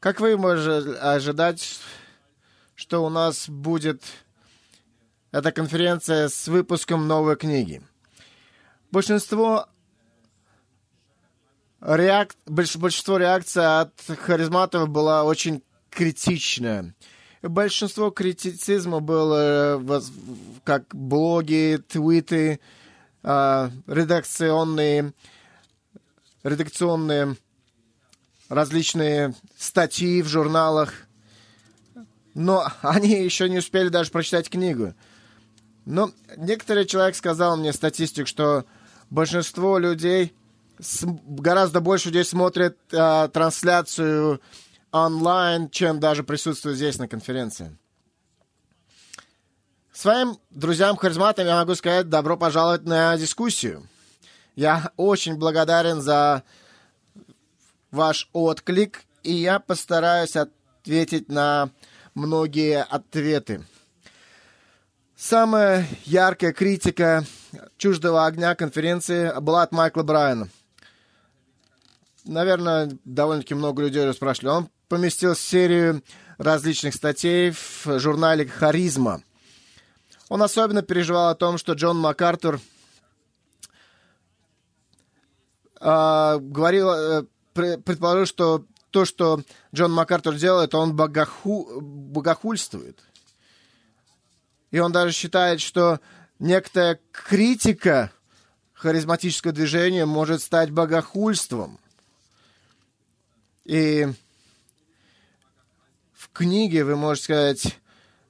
Как вы можете ожидать, что у нас будет эта конференция с выпуском новой книги? Большинство реакций от харизматов была очень критичная. Большинство критицизма было как блоги, твиты, редакционные различные статьи в журналах. Но они еще не успели даже прочитать книгу. Но некоторый человек сказал мне статистику, что большинство людей, гораздо больше людей смотрят трансляцию онлайн, чем даже присутствуют здесь на конференции. Своим друзьям-харизматам я могу сказать добро пожаловать на дискуссию. Я очень благодарен за ваш отклик, и я постараюсь ответить на многие ответы. Самая яркая критика «Чуждого огня» конференции была от Майкла Брайана. Наверное, довольно-таки много людей уже спрашивали. Он поместил серию различных статей в журнале «Харизма». Он особенно переживал о том, что Джон МакАртур предположил, что то, что Джон МакАртур делает, он богохульствует. И он даже считает, что некоторая критика харизматического движения может стать богохульством. И в книге, вы можете сказать,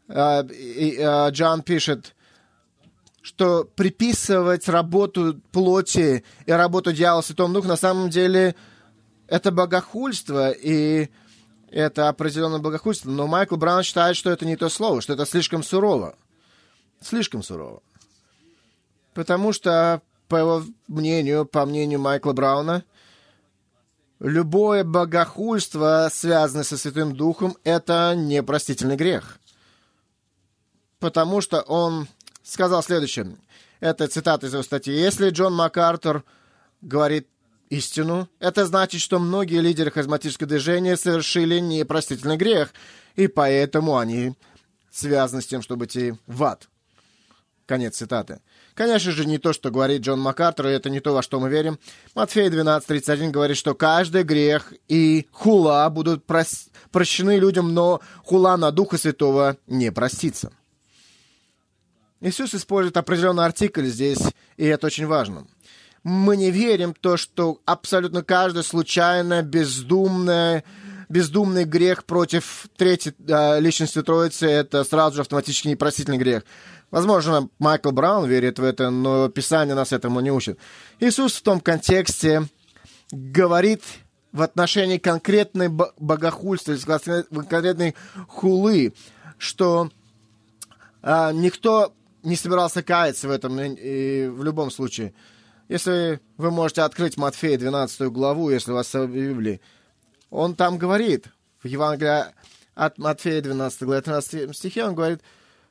Джон пишет, что приписывать работу плоти и работу дьявола Святому Духу на самом деле это богохульство, и это определенное богохульство. Но Майкл Браун считает, что это не то слово, что это слишком сурово. Слишком сурово. Потому что, по его мнению, по мнению Майкла Брауна, любое богохульство, связанное со Святым Духом, это непростительный грех. Потому что он сказал следующее. Это цитата из его статьи. Если Джон МакАртур говорит истину, это значит, что многие лидеры харизматического движения совершили непростительный грех, и поэтому они связаны с тем, чтобы идти в ад. Конец цитаты. Конечно же, не то, что говорит Джон МакАртур, и это не то, во что мы верим. Матфея 12:31 говорит, что каждый грех и хула будут прощены людям, но хула на Духа Святого не простится. Иисус использует определенный артикль здесь, и это очень важно. Мы не верим в то, что абсолютно каждый случайно бездумный грех против третьей личности Троицы — это сразу же автоматически непростительный грех. Возможно, Майкл Браун верит в это, но Писание нас этому не учит. Иисус в том контексте говорит в отношении конкретной богохульства, конкретной хулы, что никто не собирался каяться в этом и в любом случае. Если вы можете открыть Матфея 12 главу, если у вас в Библии, он там говорит, в Евангелии от Матфея 12 главе 13 стихе, он говорит,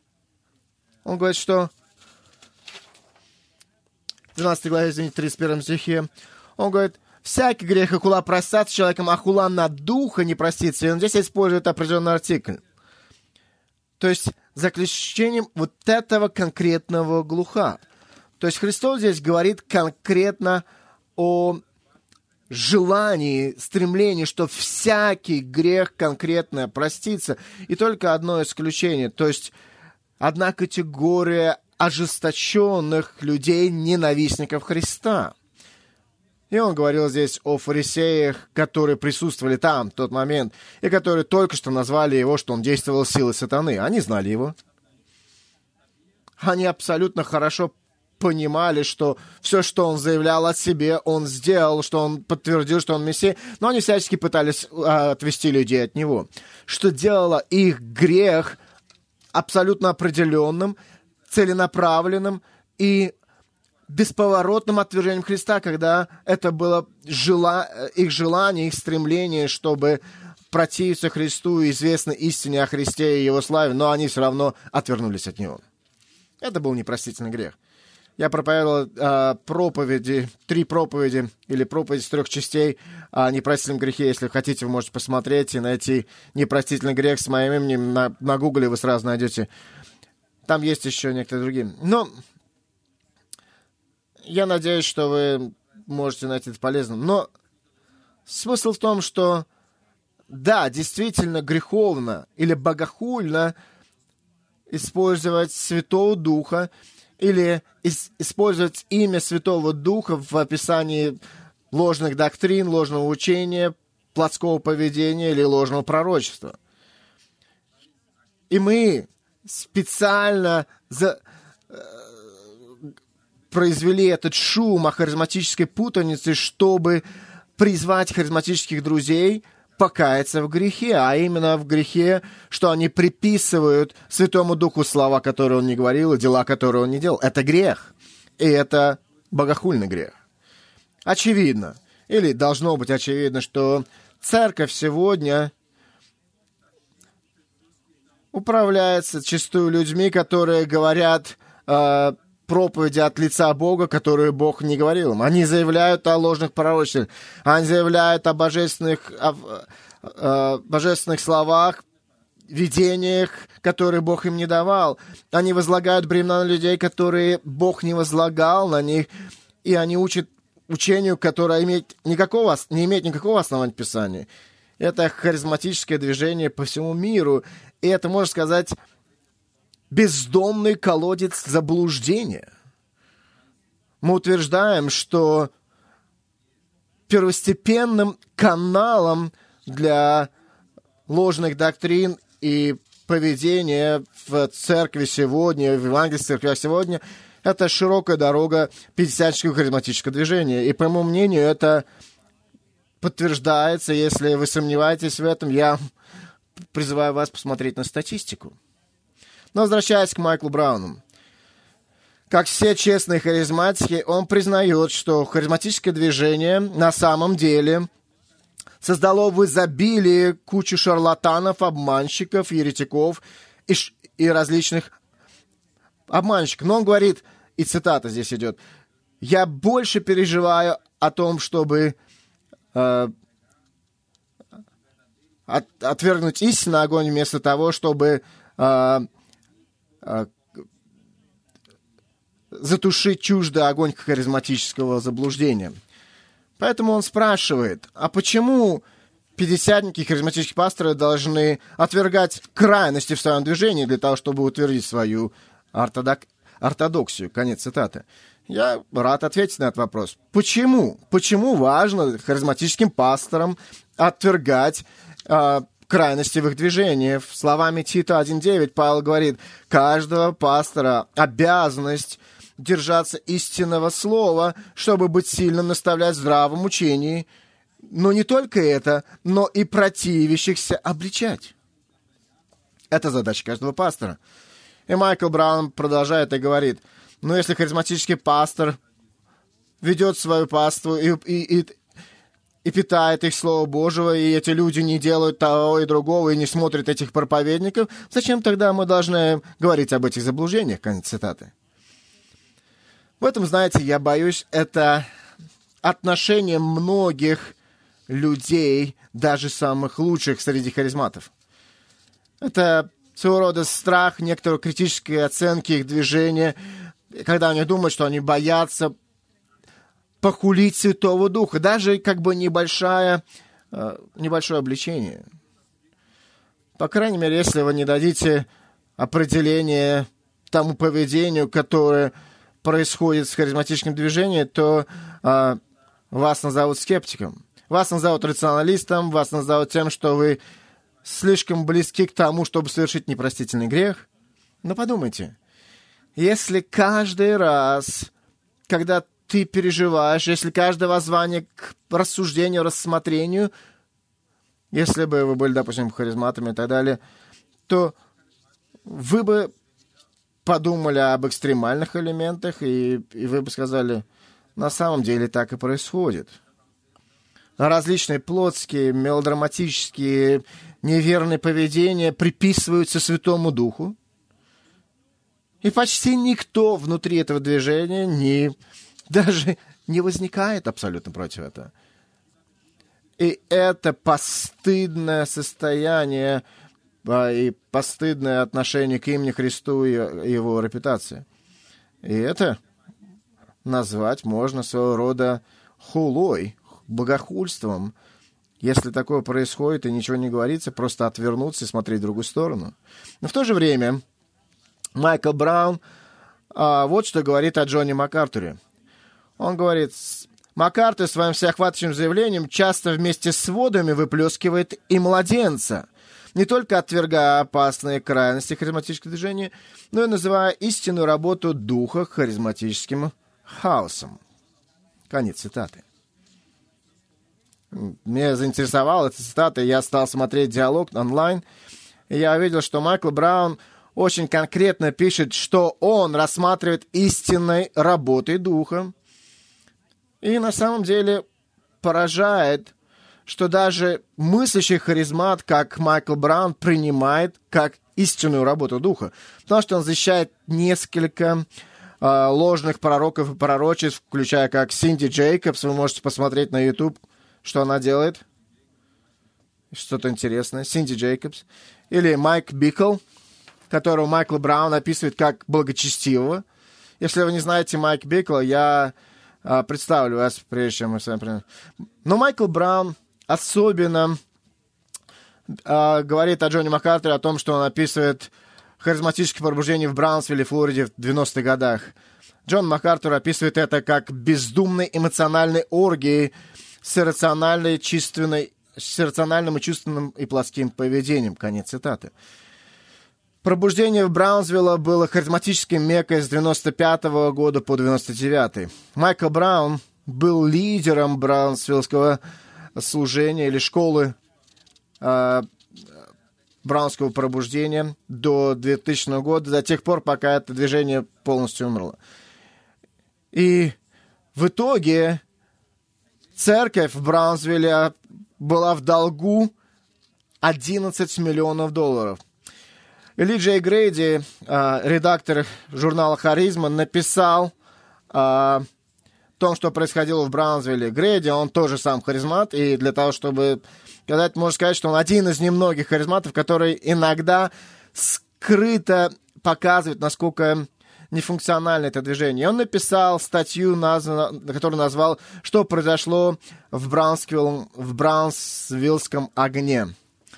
что в 12 главе, 31 стихе, он говорит, всякий грех и хула простятся человеком, а хула на Духа не простится. И он здесь использует определенный артикль. То есть, за исключением вот этого конкретного глуха. То есть, Христос здесь говорит конкретно о желании, стремлении, что всякий грех конкретно простится. И только одно исключение. То есть, одна категория ожесточенных людей, ненавистников Христа. И он говорил здесь о фарисеях, которые присутствовали там в тот момент, и которые только что назвали его, что он действовал силой сатаны. Они знали его. Они абсолютно хорошо понимали, что все, что он заявлял о себе, он сделал, что он подтвердил, что он Мессия, но они всячески пытались отвести людей от него. Что делало их грех абсолютно определенным, целенаправленным и бесповоротным отвержением Христа, когда это было их желание, их стремление, чтобы противиться Христу и известной истине о Христе и Его славе, но они все равно отвернулись от Него. Это был непростительный грех. Я проповедовал проповеди, 3 проповеди или проповедь из 3 частей о непростительном грехе. Если хотите, вы можете посмотреть и найти непростительный грех с моим именем. На Гугле вы сразу найдете. Там есть еще некоторые другие. Но я надеюсь, что вы можете найти это полезным. Но смысл в том, что да, действительно греховно или богохульно использовать Святого Духа или использовать имя Святого Духа в описании ложных доктрин, ложного учения, плотского поведения или ложного пророчества. И мы специально произвели этот шум о харизматической путанице, чтобы призвать харизматических друзей покаяться в грехе, а именно в грехе, что они приписывают Святому Духу слова, которые он не говорил, и дела, которые он не делал. Это грех. И это богохульный грех. Очевидно, или должно быть очевидно, что церковь сегодня управляется зачастую людьми, которые говорят проповеди от лица Бога, которые Бог не говорил им. Они заявляют о ложных пророчествах, они заявляют о божественных словах, видениях, которые Бог им не давал. Они возлагают бремена на людей, которые Бог не возлагал на них, и они учат учению, которое не имеет никакого основания в Писании. Это харизматическое движение по всему миру, и это, можно сказать, бездомный колодец заблуждения. Мы утверждаем, что первостепенным каналом для ложных доктрин и поведения в церкви сегодня, в евангельских церквях сегодня, это широкая дорога пятидесятнического харизматического движения. И, по моему мнению, это подтверждается. Если вы сомневаетесь в этом, я призываю вас посмотреть на статистику. Но возвращаясь к Майклу Брауну. Как все честные харизматики, он признает, что харизматическое движение на самом деле создало в изобилии кучу шарлатанов, обманщиков, еретиков и различных обманщиков. Но он говорит, и цитата здесь идет, «Я больше переживаю о том, чтобы отвергнуть истинный огонь вместо того, чтобы затушить чуждый огонь харизматического заблуждения». Поэтому он спрашивает, а почему пятидесятники, харизматические пасторы должны отвергать крайности в своем движении для того, чтобы утвердить свою ортодоксию? Конец цитаты. Я рад ответить на этот вопрос. Почему? Почему важно харизматическим пасторам отвергать крайности в их движении? Словами Тита 1.9 Павел говорит, каждого пастора обязанность держаться истинного слова, чтобы быть сильным, наставлять в здравом учении. Но не только это, но и противящихся обличать. Это задача каждого пастора. И Майкл Браун продолжает и говорит, если харизматический пастор ведет свою паству и питает их Слово Божьего, и эти люди не делают того и другого, и не смотрят этих проповедников, зачем тогда мы должны говорить об этих заблуждениях? Конец цитаты. В этом, знаете, я боюсь, это отношение многих людей, даже самых лучших среди харизматов. Это своего рода страх, некоторой критической оценки их движения, когда они думают, что они боятся похулить Святого Духа, даже как бы небольшое обличение. По крайней мере, если вы не дадите определение тому поведению, которое происходит с харизматическим движением, то вас назовут скептиком, вас назовут рационалистом, вас назовут тем, что вы слишком близки к тому, чтобы совершить непростительный грех. Но подумайте, если каждый раз, когда ты переживаешь, если каждое воззвание к рассуждению, рассмотрению, если бы вы были, допустим, харизматами и так далее, то вы бы подумали об экстремальных элементах, и вы бы сказали, на самом деле так и происходит. Различные плотские, мелодраматические, неверные поведения приписываются Святому Духу. И почти никто внутри этого движения даже не возникает абсолютно против этого. И это постыдное состояние и постыдное отношение к имени Христу и его репутации. И это назвать можно своего рода хулой, богохульством. Если такое происходит и ничего не говорится, просто отвернуться и смотреть в другую сторону. Но в то же время Майкл Браун вот что говорит о Джонни МакАртуре. Он говорит: Маккартер своим всеохватывающим заявлением часто вместе с водами выплескивает и младенца, не только отвергая опасные крайности харизматического движения, но и называя истинную работу духа харизматическим хаосом. Конец цитаты. Меня заинтересовала эта цитата, и я стал смотреть диалог онлайн, и я увидел, что Майкл Браун очень конкретно пишет, что он рассматривает истинной работой духа. И на самом деле поражает, что даже мыслящий харизмат, как Майкл Браун, принимает как истинную работу духа. Потому что он защищает несколько ложных пророков и пророчеств, включая как Синди Джейкобс. Вы можете посмотреть на YouTube, что она делает. Что-то интересное. Синди Джейкобс. Или Майк Бикл, которого Майкл Браун описывает как благочестивого. Если вы не знаете Майк Бикла, я представлю вас, прежде чем мы с вами... Но Майкл Браун особенно говорит о Джонни МакАртуре, о том, что он описывает харизматическое пробуждение в Браунсвилле, Флориде в 90-х годах. Джон МакАртур описывает это как бездумной эмоциональной оргии с иррациональным и чувственным и плоским поведением. Конец цитаты. Пробуждение в Браунсвилле было харизматическим меккой с 95 года по 99. Майкл Браун был лидером браунсвиллского служения или школы браунского пробуждения до 2000 года, до тех пор, пока это движение полностью умерло. И в итоге церковь в Браунсвилле была в долгу $11 миллионов. Ли Джей Грейди, редактор журнала «Харизма», написал о том, что происходило в Браунсвилле. Грейди, он тоже сам харизмат, и для того, чтобы сказать, можно сказать, что он один из немногих харизматов, который иногда скрыто показывает, насколько нефункционально это движение. И он написал статью, которую назвал «Что произошло в Браунсвиллском огне».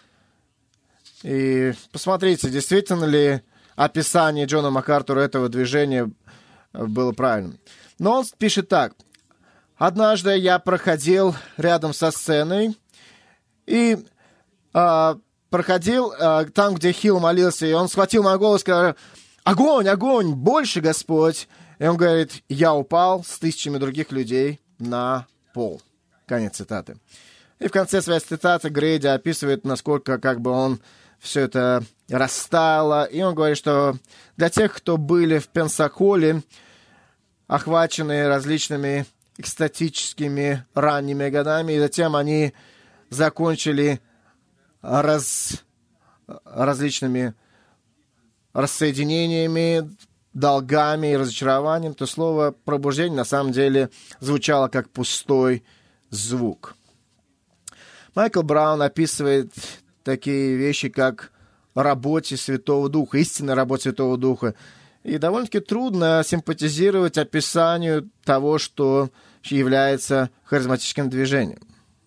И посмотрите, действительно ли описание Джона МакАртура этого движения было правильным. Но он пишет так. «Однажды я проходил рядом со сценой и проходил там, где Хилл молился, и он схватил мою голову и сказал: огонь, огонь, больше, Господь!» И он говорит: «Я упал с тысячами других людей на пол». Конец цитаты. И в конце своей цитаты Грейди описывает, насколько он все это растаяло. И он говорит, что для тех, кто были в Пенсаколе, охваченные различными экстатическими ранними годами, и затем они закончили различными рассоединениями, долгами и разочарованием, то слово «пробуждение» на самом деле звучало как пустой звук. Майкл Браун описывает такие вещи, как работе Святого Духа, истинная работа Святого Духа. И довольно-таки трудно симпатизировать описанию того, что является харизматическим движением.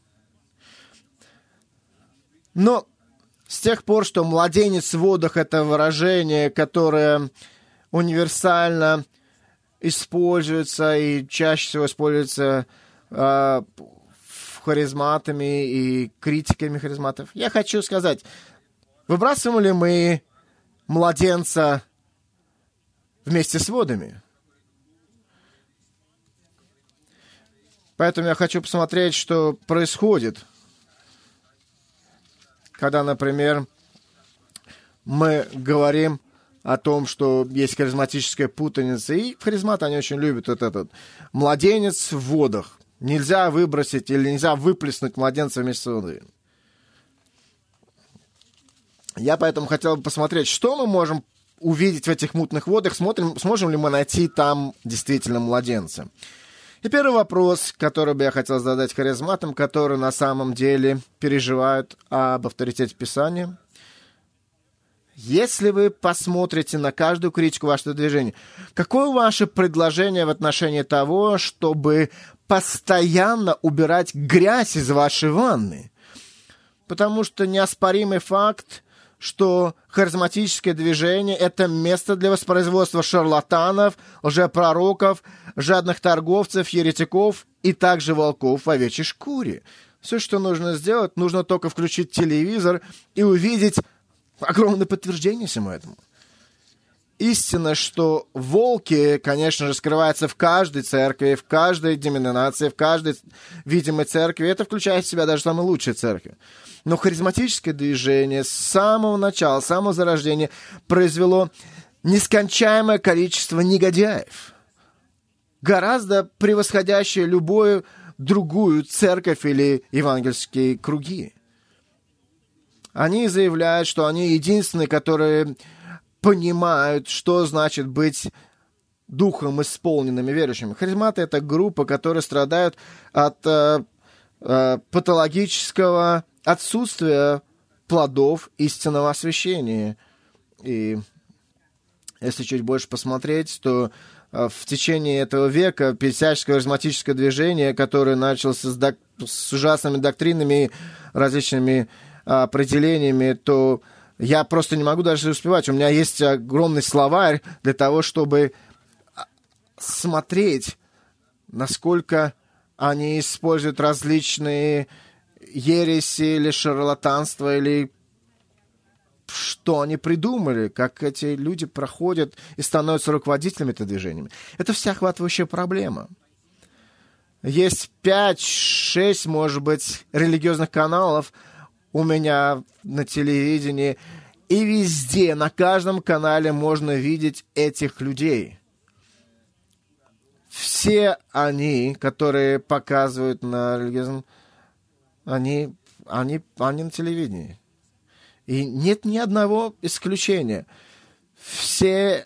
Но с тех пор, что «младенец в водах» — это выражение, которое универсально используется и чаще всего используется харизматами и критиками харизматов, я хочу сказать, выбрасываем ли мы младенца вместе с водами? Поэтому я хочу посмотреть, что происходит, когда, например, мы говорим о том, что есть харизматическая путаница, и харизматы, они очень любят вот этот младенец в водах. Нельзя выбросить или нельзя выплеснуть младенца вместе с водой. Я поэтому хотел бы посмотреть, что мы можем увидеть в этих мутных водах, сможем ли мы найти там действительно младенца. И первый вопрос, который бы я хотел задать харизматам, которые на самом деле переживают об авторитете Писания. Если вы посмотрите на каждую критику вашего движения, какое ваше предложение в отношении того, чтобы постоянно убирать грязь из вашей ванны? Потому что неоспоримый факт, что харизматическое движение – это место для воспроизводства шарлатанов, лжепророков, жадных торговцев, еретиков и также волков в овечьей шкуре. Все, что нужно сделать, нужно только включить телевизор и увидеть огромное подтверждение всему этому. Истина, что волки, конечно же, скрываются в каждой церкви, в каждой деноминации, в каждой видимой церкви. Это включает в себя даже самые лучшие церкви. Но харизматическое движение с самого начала, с самого зарождения произвело нескончаемое количество негодяев, гораздо превосходящее любую другую церковь или евангельские круги. Они заявляют, что они единственные, которые понимают, что значит быть духом исполненными верующими. Харизматы — это группа, которые страдают от патологического отсутствия плодов истинного освящения. И если чуть больше посмотреть, то в течение этого века пятидесятническое харизматическое движение, которое началось с ужасными доктринами и различными определениями, то я просто не могу даже успевать. У меня есть огромный словарь для того, чтобы смотреть, насколько они используют различные ереси или шарлатанство, или что они придумали, как эти люди проходят и становятся руководителями этого движения. Это всеохватывающая проблема. Есть 5-6, может быть, религиозных каналов у меня на телевидении, и везде, на каждом канале можно видеть этих людей. Все они, которые показывают на религиозном, они на телевидении. И нет ни одного исключения. Все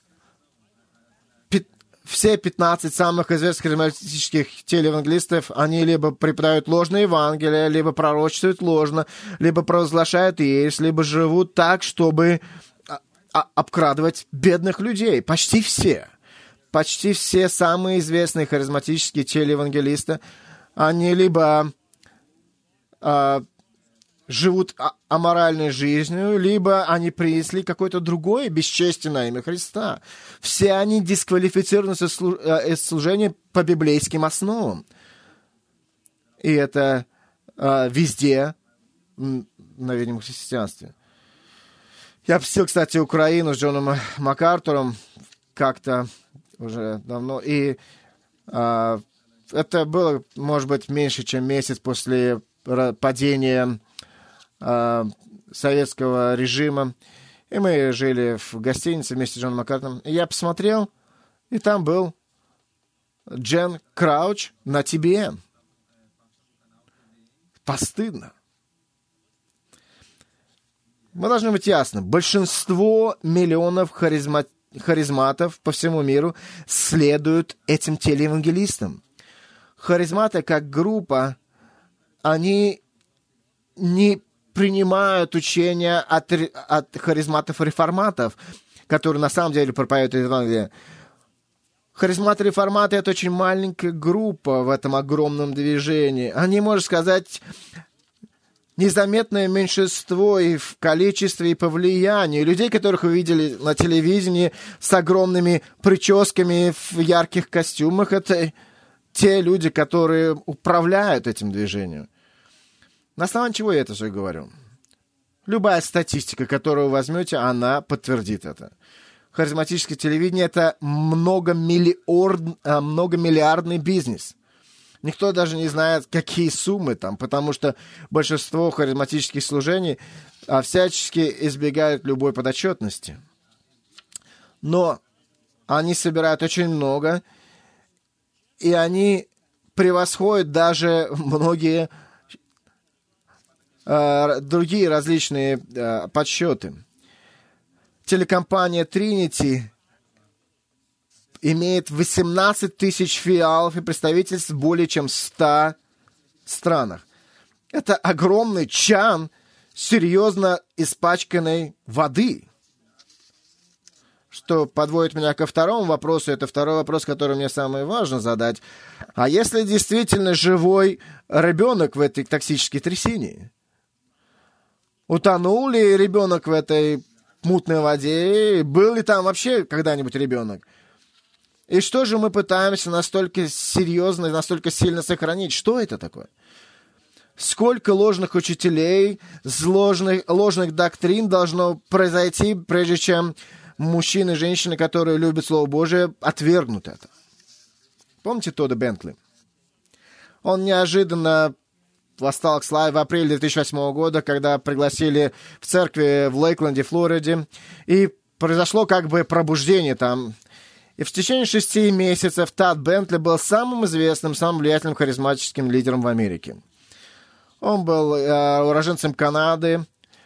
15 самых известных харизматических телеевангелистов, они либо преподают ложное Евангелие, либо пророчествуют ложно, либо провозглашают ересь, либо живут так, чтобы обкрадывать бедных людей. Почти все. Почти все самые известные харизматические телеевангелисты, они либо живут аморальной жизнью, либо они принесли какое-то другое бесчестие на имя Христа. Все они дисквалифицированы из служения по библейским основам. И это везде на видимом христианстве. Я посетил, кстати, Украину с Джоном МакАртуром как-то уже давно, и это было, может быть, меньше, чем месяц после падения советского режима. И мы жили в гостинице вместе с Джоном МакАртуром. И я посмотрел, и там был Джен Крауч на TBN. Постыдно. Мы должны быть ясны. Большинство миллионов харизматов по всему миру следуют этим телеевангелистам. Харизматы как группа, они не принимают учения от харизматов-реформатов, которые на самом деле проповедуют Евангелие. Харизматы-реформаты — это очень маленькая группа в этом огромном движении. Они, можно сказать, незаметное меньшинство и в количестве, и по влиянию. Людей, которых вы видели на телевидении с огромными прическами в ярких костюмах, это те люди, которые управляют этим движением. На основании чего я это все говорю? Любая статистика, которую вы возьмете, она подтвердит это. Харизматическое телевидение — это многомиллиардный бизнес. Никто даже не знает, какие суммы там, потому что большинство харизматических служений всячески избегают любой подотчетности. Но они собирают очень много, и они превосходят даже многие другие различные подсчеты. телекомпания Trinity имеет 18 тысяч филиалов и представительств в более чем 100 странах. Это огромный чан серьезно испачканной воды. Что подводит меня ко второму вопросу. Это второй вопрос, который мне самое важно задать. А если действительно живой ребенок в этой токсической трясине? Утонул ли ребенок в этой мутной воде? Был ли там вообще когда-нибудь ребенок? И что же мы пытаемся настолько серьезно и настолько сильно сохранить? Что это такое? Сколько ложных учителей, ложных доктрин должно произойти, прежде чем мужчины и женщины, которые любят Слово Божие, отвергнут это? Помните Тодда Бентли? Он неожиданно восстал к славе в апреле 2008 года, когда пригласили в церкви в Лейкленде, Флориде, и произошло как бы пробуждение там. И в течение 6 месяцев Тодд Бентли был самым известным, самым влиятельным харизматическим лидером в Америке. Он был уроженцем Канады,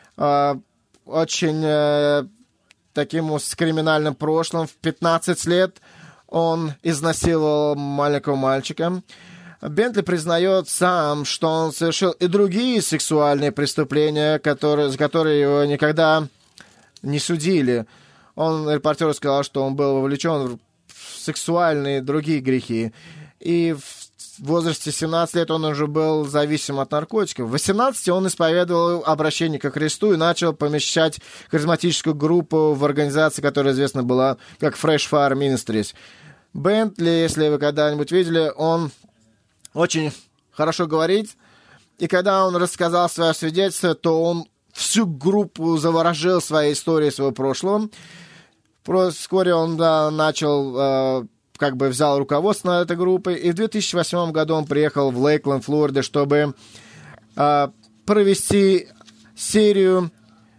очень таким с криминальным прошлым. В 15 лет он изнасиловал маленького мальчика. Бентли признает сам, что он совершил и другие сексуальные преступления, за которые его никогда не судили. Он репортеру сказал, что он был вовлечен в сексуальные другие грехи. И в возрасте 17 лет он уже был зависим от наркотиков. В 18 он исповедовал обращение ко Христу и начал помещать харизматическую группу в организации, которая известна была как Fresh Fire Ministries. Бентли, если вы когда-нибудь видели, он очень хорошо говорит. И когда он рассказал свое свидетельство, то он всю группу заворожил своей историей своего прошлого. Вскоре он начал, взял руководство над этой группой. И в 2008 году он приехал в Лейкленд, Флорида, чтобы провести серию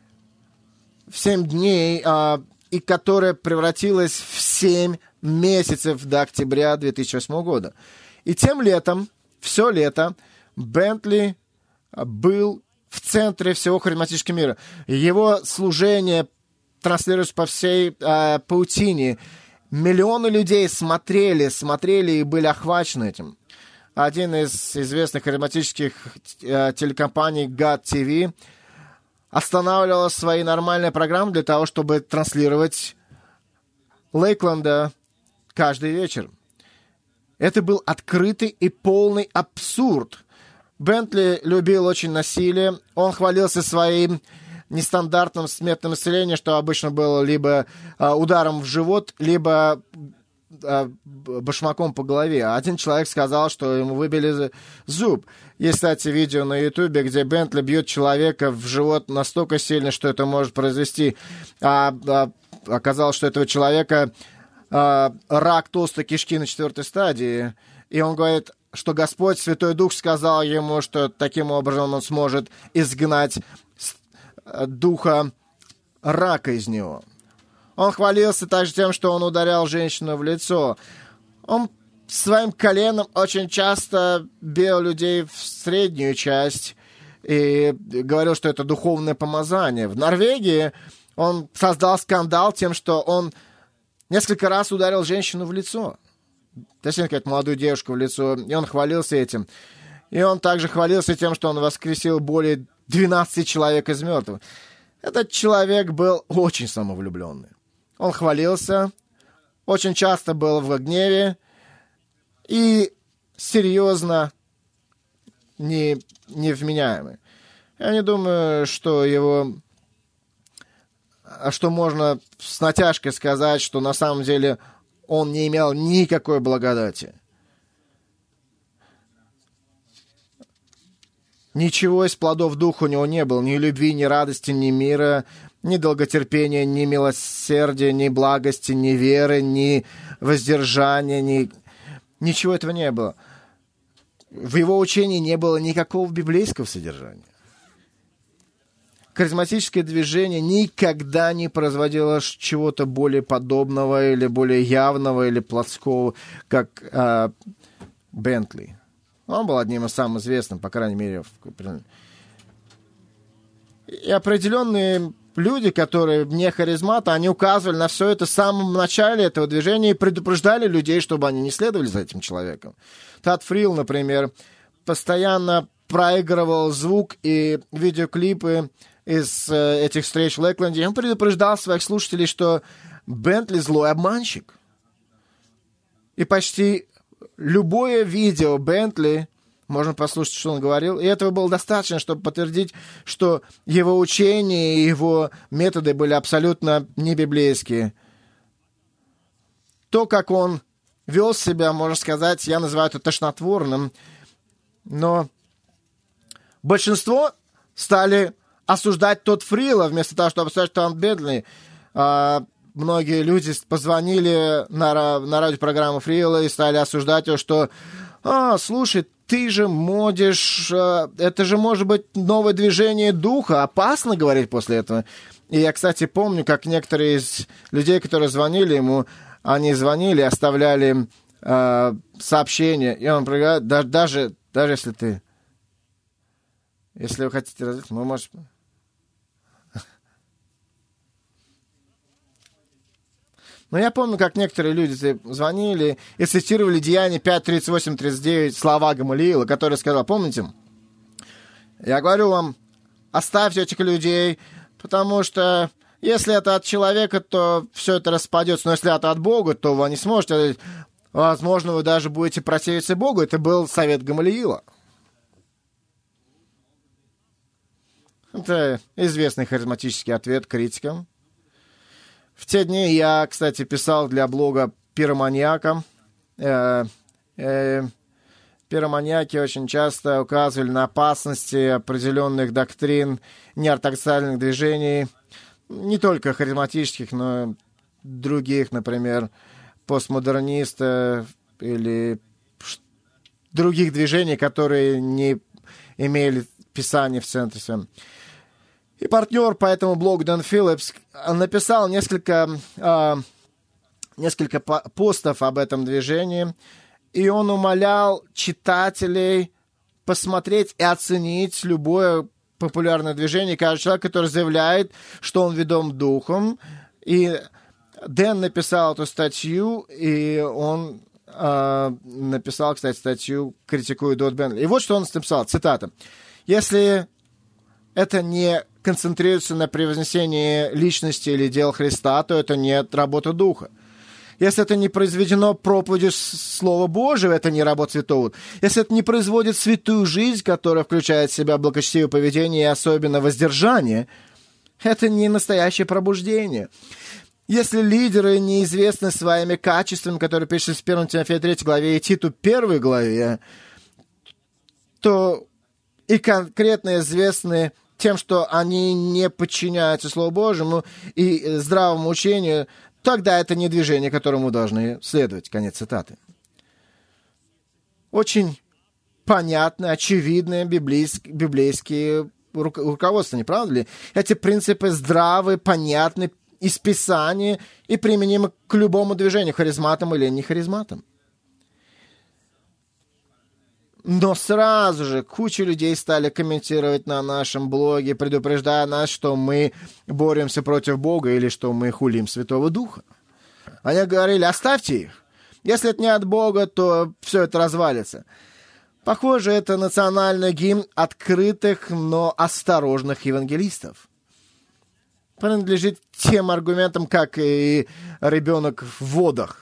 в 7 дней, и которая превратилась в 7 месяцев до октября 2008 года. И тем летом, все лето, Бентли был в центре всего харизматического мира. Его служение транслируется по всей паутине. Миллионы людей смотрели и были охвачены этим. Один из известных харизматических телекомпаний God TV останавливал свои нормальные программы для того, чтобы транслировать Лейкленда каждый вечер. Это был открытый и полный абсурд. Бентли любил очень насилие. Он хвалился своим нестандартным смертным исцелением, что обычно было либо ударом в живот, либо башмаком по голове. Один человек сказал, что ему выбили зуб. Есть, кстати, видео на Ютубе, где Бентли бьет человека в живот настолько сильно, что это может произвести. Оказалось, что этого человека рак толстой кишки на 4 стадии. И он говорит, что Господь, Святой Дух, сказал ему, что таким образом он сможет изгнать духа рака из него. Он хвалился также тем, что он ударял женщину в лицо. Он своим коленом очень часто бил людей в среднюю часть и говорил, что это духовное помазание. В Норвегии он создал скандал тем, что он несколько раз ударил женщину в лицо. Точнее сказать, молодую девушку в лицо. И он хвалился этим. И он также хвалился тем, что он воскресил более 12 человек из мертвых. Этот человек был очень самовлюбленный. Он хвалился, очень часто был в гневе и серьезно невменяемый. Я не думаю, что можно с натяжкой сказать, что на самом деле он не имел никакой благодати. Ничего из плодов духа у него не было. Ни любви, ни радости, ни мира, ни долготерпения, ни милосердия, ни благости, ни веры, ни воздержания, ничего этого не было. В его учении не было никакого библейского содержания. Харизматическое движение никогда не производило чего-то более подобного или более явного или плотского, как Бентли. Он был одним из самых известных, по крайней мере. И определенные люди, которые не харизматы, они указывали на все это в самом начале этого движения и предупреждали людей, чтобы они не следовали за этим человеком. Тад Фрил, например, постоянно проигрывал звук и видеоклипы из этих встреч в Лэкленде. Он предупреждал своих слушателей, что Бентли злой обманщик. И почти любое видео Бентли можно послушать, что он говорил. И этого было достаточно, чтобы подтвердить, что его учения и его методы были абсолютно не библейские. То, как он вел себя, можно сказать, я называю это тошнотворным. Но большинство стали осуждать Тодда Фрила, вместо того, чтобы осуждать Тодда Бентли. Многие люди позвонили на радиопрограмму Фрила и стали осуждать его, что слушай, ты же модишь, это же может быть новое движение духа, опасно говорить после этого. И я, кстати, помню, как некоторые из людей, которые звонили ему, они звонили, оставляли сообщения, и он говорит, даже если вы хотите развить, вы можете... Но я помню, как некоторые люди звонили и цитировали Деяния 5:38-39 слова Гамалиила, который сказал, помните, я говорю вам, оставьте этих людей, потому что если это от человека, то все это распадется, но если это от Бога, то вы не сможете, возможно, вы даже будете противиться Богу. Это был совет Гамалиила. Это известный харизматический ответ критикам. В те дни я, кстати, писал для блога «Пироманьяка». Пироманьяки очень часто указывали на опасности определенных доктрин, неортодоксальных движений, не только харизматических, но и других, например, постмодернистов или других движений, которые не имели Писания в центре своем. И партнер по этому блогу Дэн Филлипс написал несколько постов об этом движении, и он умолял читателей посмотреть и оценить любое популярное движение. Каждый человек, который заявляет, что он ведом духом. И Дэн написал эту статью, и он написал, кстати, статью, критикуя Тодда Бентли. И вот что он написал, цитата. «Если это не концентрируется на превознесении личности или дел Христа, то это не работа Духа. Если это не произведено проповедью Слова Божьего, это не работа святого. Если это не производит святую жизнь, которая включает в себя благочестивое поведение и особенно воздержание, это не настоящее пробуждение. Если лидеры неизвестны своими качествами, которые пишут в 1 Тимофея 3 главе и Титу 1 главе, то и конкретно известны тем, что они не подчиняются Слову Божьему и здравому учению, тогда это не движение, которому мы должны следовать. Конец цитаты. Очень понятные, очевидные библейские руководства, не правда ли? Эти принципы здравые, понятны из Писания и применимы к любому движению, харизматам или не харизматам. Но сразу же куча людей стали комментировать на нашем блоге, предупреждая нас, что мы боремся против Бога или что мы хулим Святого Духа. Они говорили, оставьте их. Если это не от Бога, то все это развалится. Похоже, это национальный гимн открытых, но осторожных евангелистов. Принадлежит тем аргументам, как и ребенок в водах.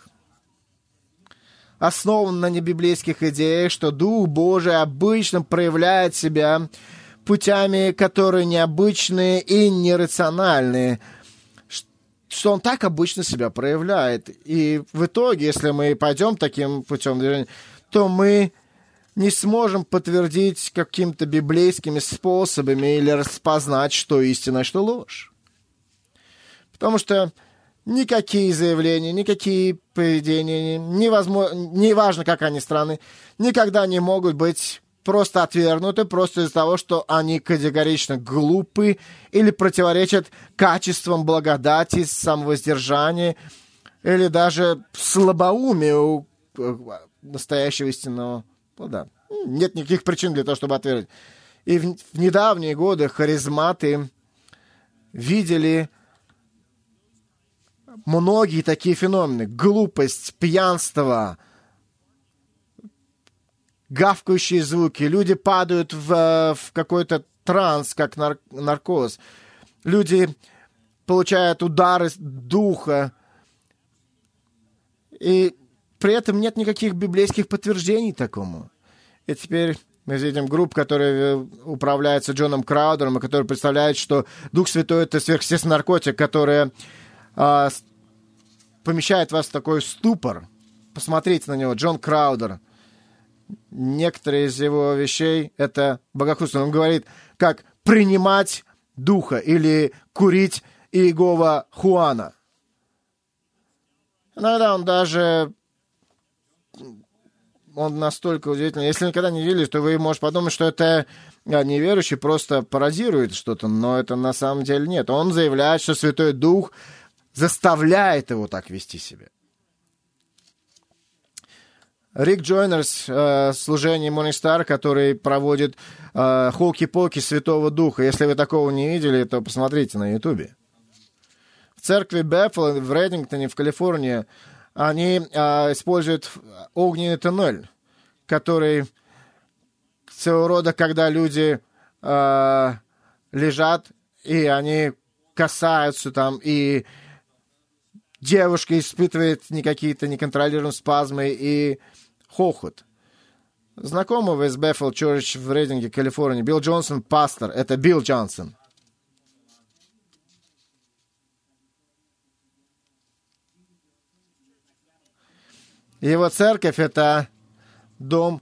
Основан на небиблейских идеях, что Дух Божий обычно проявляет себя путями, которые необычные и нерациональные, что Он так обычно себя проявляет. И в итоге, если мы пойдем таким путем движения, то мы не сможем подтвердить какими-то библейскими способами или распознать, что истина, что ложь. Потому что никакие заявления, никакие поведения, неважно, как они странны, никогда не могут быть просто отвергнуты, просто из-за того, что они категорично глупы или противоречат качествам благодати, самовоздержания или даже слабоумию настоящего истинного плода. Нет никаких причин для того, чтобы отвергнуть. И в недавние годы харизматы видели многие такие феномены. Глупость, пьянство, гавкающие звуки. Люди падают в какой-то транс, как наркоз. Люди получают удары духа. И при этом нет никаких библейских подтверждений такому. И теперь мы видим группу, которая управляется Джоном Краудером, и которая представляет, что Дух Святой — это сверхъестественный наркотик, который помещает вас в такой ступор. Посмотрите на него, Джон Краудер. Некоторые из его вещей — это богохульство. Он говорит, как принимать духа или курить Иегова Хуана. Иногда он настолько удивительный. Если никогда не видели, то вы можете подумать, что это неверующий просто пародирует что-то, но это на самом деле нет. Он заявляет, что Святой Дух заставляет его так вести себя. Рик Джойнерс, служение Morning Star, который проводит хоуки-поки Святого Духа. Если вы такого не видели, то посмотрите на Ютубе. В церкви Беффел в Реддингтоне, в Калифорнии, они используют огненный туннель, который своего рода, когда люди лежат, и они касаются там, и девушка испытывает какие-то неконтролируемые спазмы и хохот. Знакомый вы из Беффел Church в Рейдинге, Калифорнии, Билл Джонсон, пастор. Это Билл Джонсон. Его церковь — это дом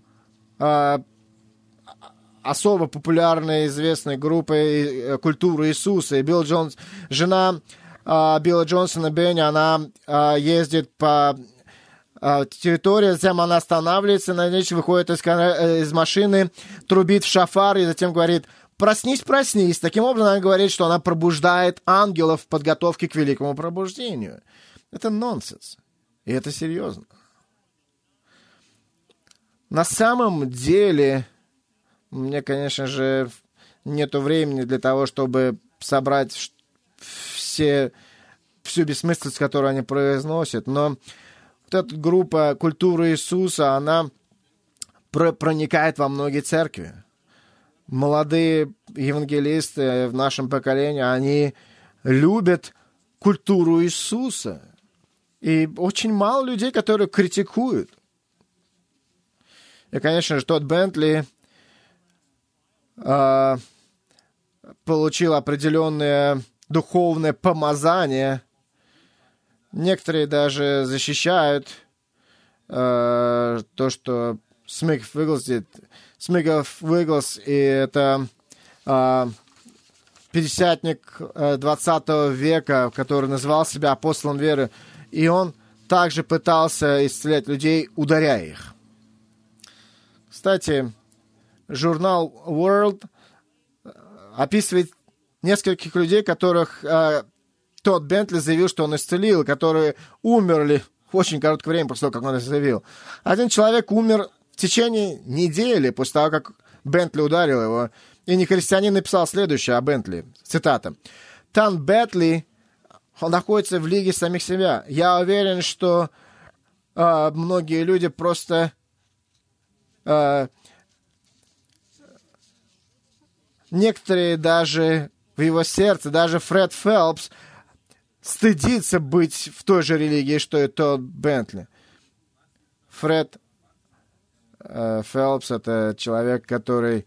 особо популярной, известной группы культуры Иисуса. И Билл Джонс, жена Билла Джонсона, Бенни, она ездит по территории, затем она останавливается, на ночь выходит из машины, трубит в шафар и затем говорит: «Проснись, проснись». Таким образом, она говорит, что она пробуждает ангелов в подготовке к великому пробуждению. Это нонсенс. И это серьезно. На самом деле, мне, конечно же, нету времени для того, чтобы собрать всю бессмыслицу, которую они произносят, но вот эта группа «Культура Иисуса», она проникает во многие церкви. Молодые евангелисты в нашем поколении, они любят культуру Иисуса. И очень мало людей, которые критикуют. И, конечно же, тот Бентли получил определенное духовное помазание. Некоторые даже защищают то, что Смигов Вигглс, и это пятидесятник 20 века, который называл себя апостолом веры, и он также пытался исцелять людей, ударяя их. Кстати, журнал World описывает нескольких людей, которых тот Бентли заявил, что он исцелил, которые умерли в очень короткое время после того, как он это заявил. Один человек умер в течение недели после того, как Бентли ударил его. И нехристианин написал следующее о Бентли. Цитата. «Тан Бентли, он находится в лиге самих себя. Я уверен, что многие люди просто некоторые даже в его сердце, даже Фред Фелпс стыдится быть в той же религии, что и тот Бентли». Фред Фелпс — это человек, который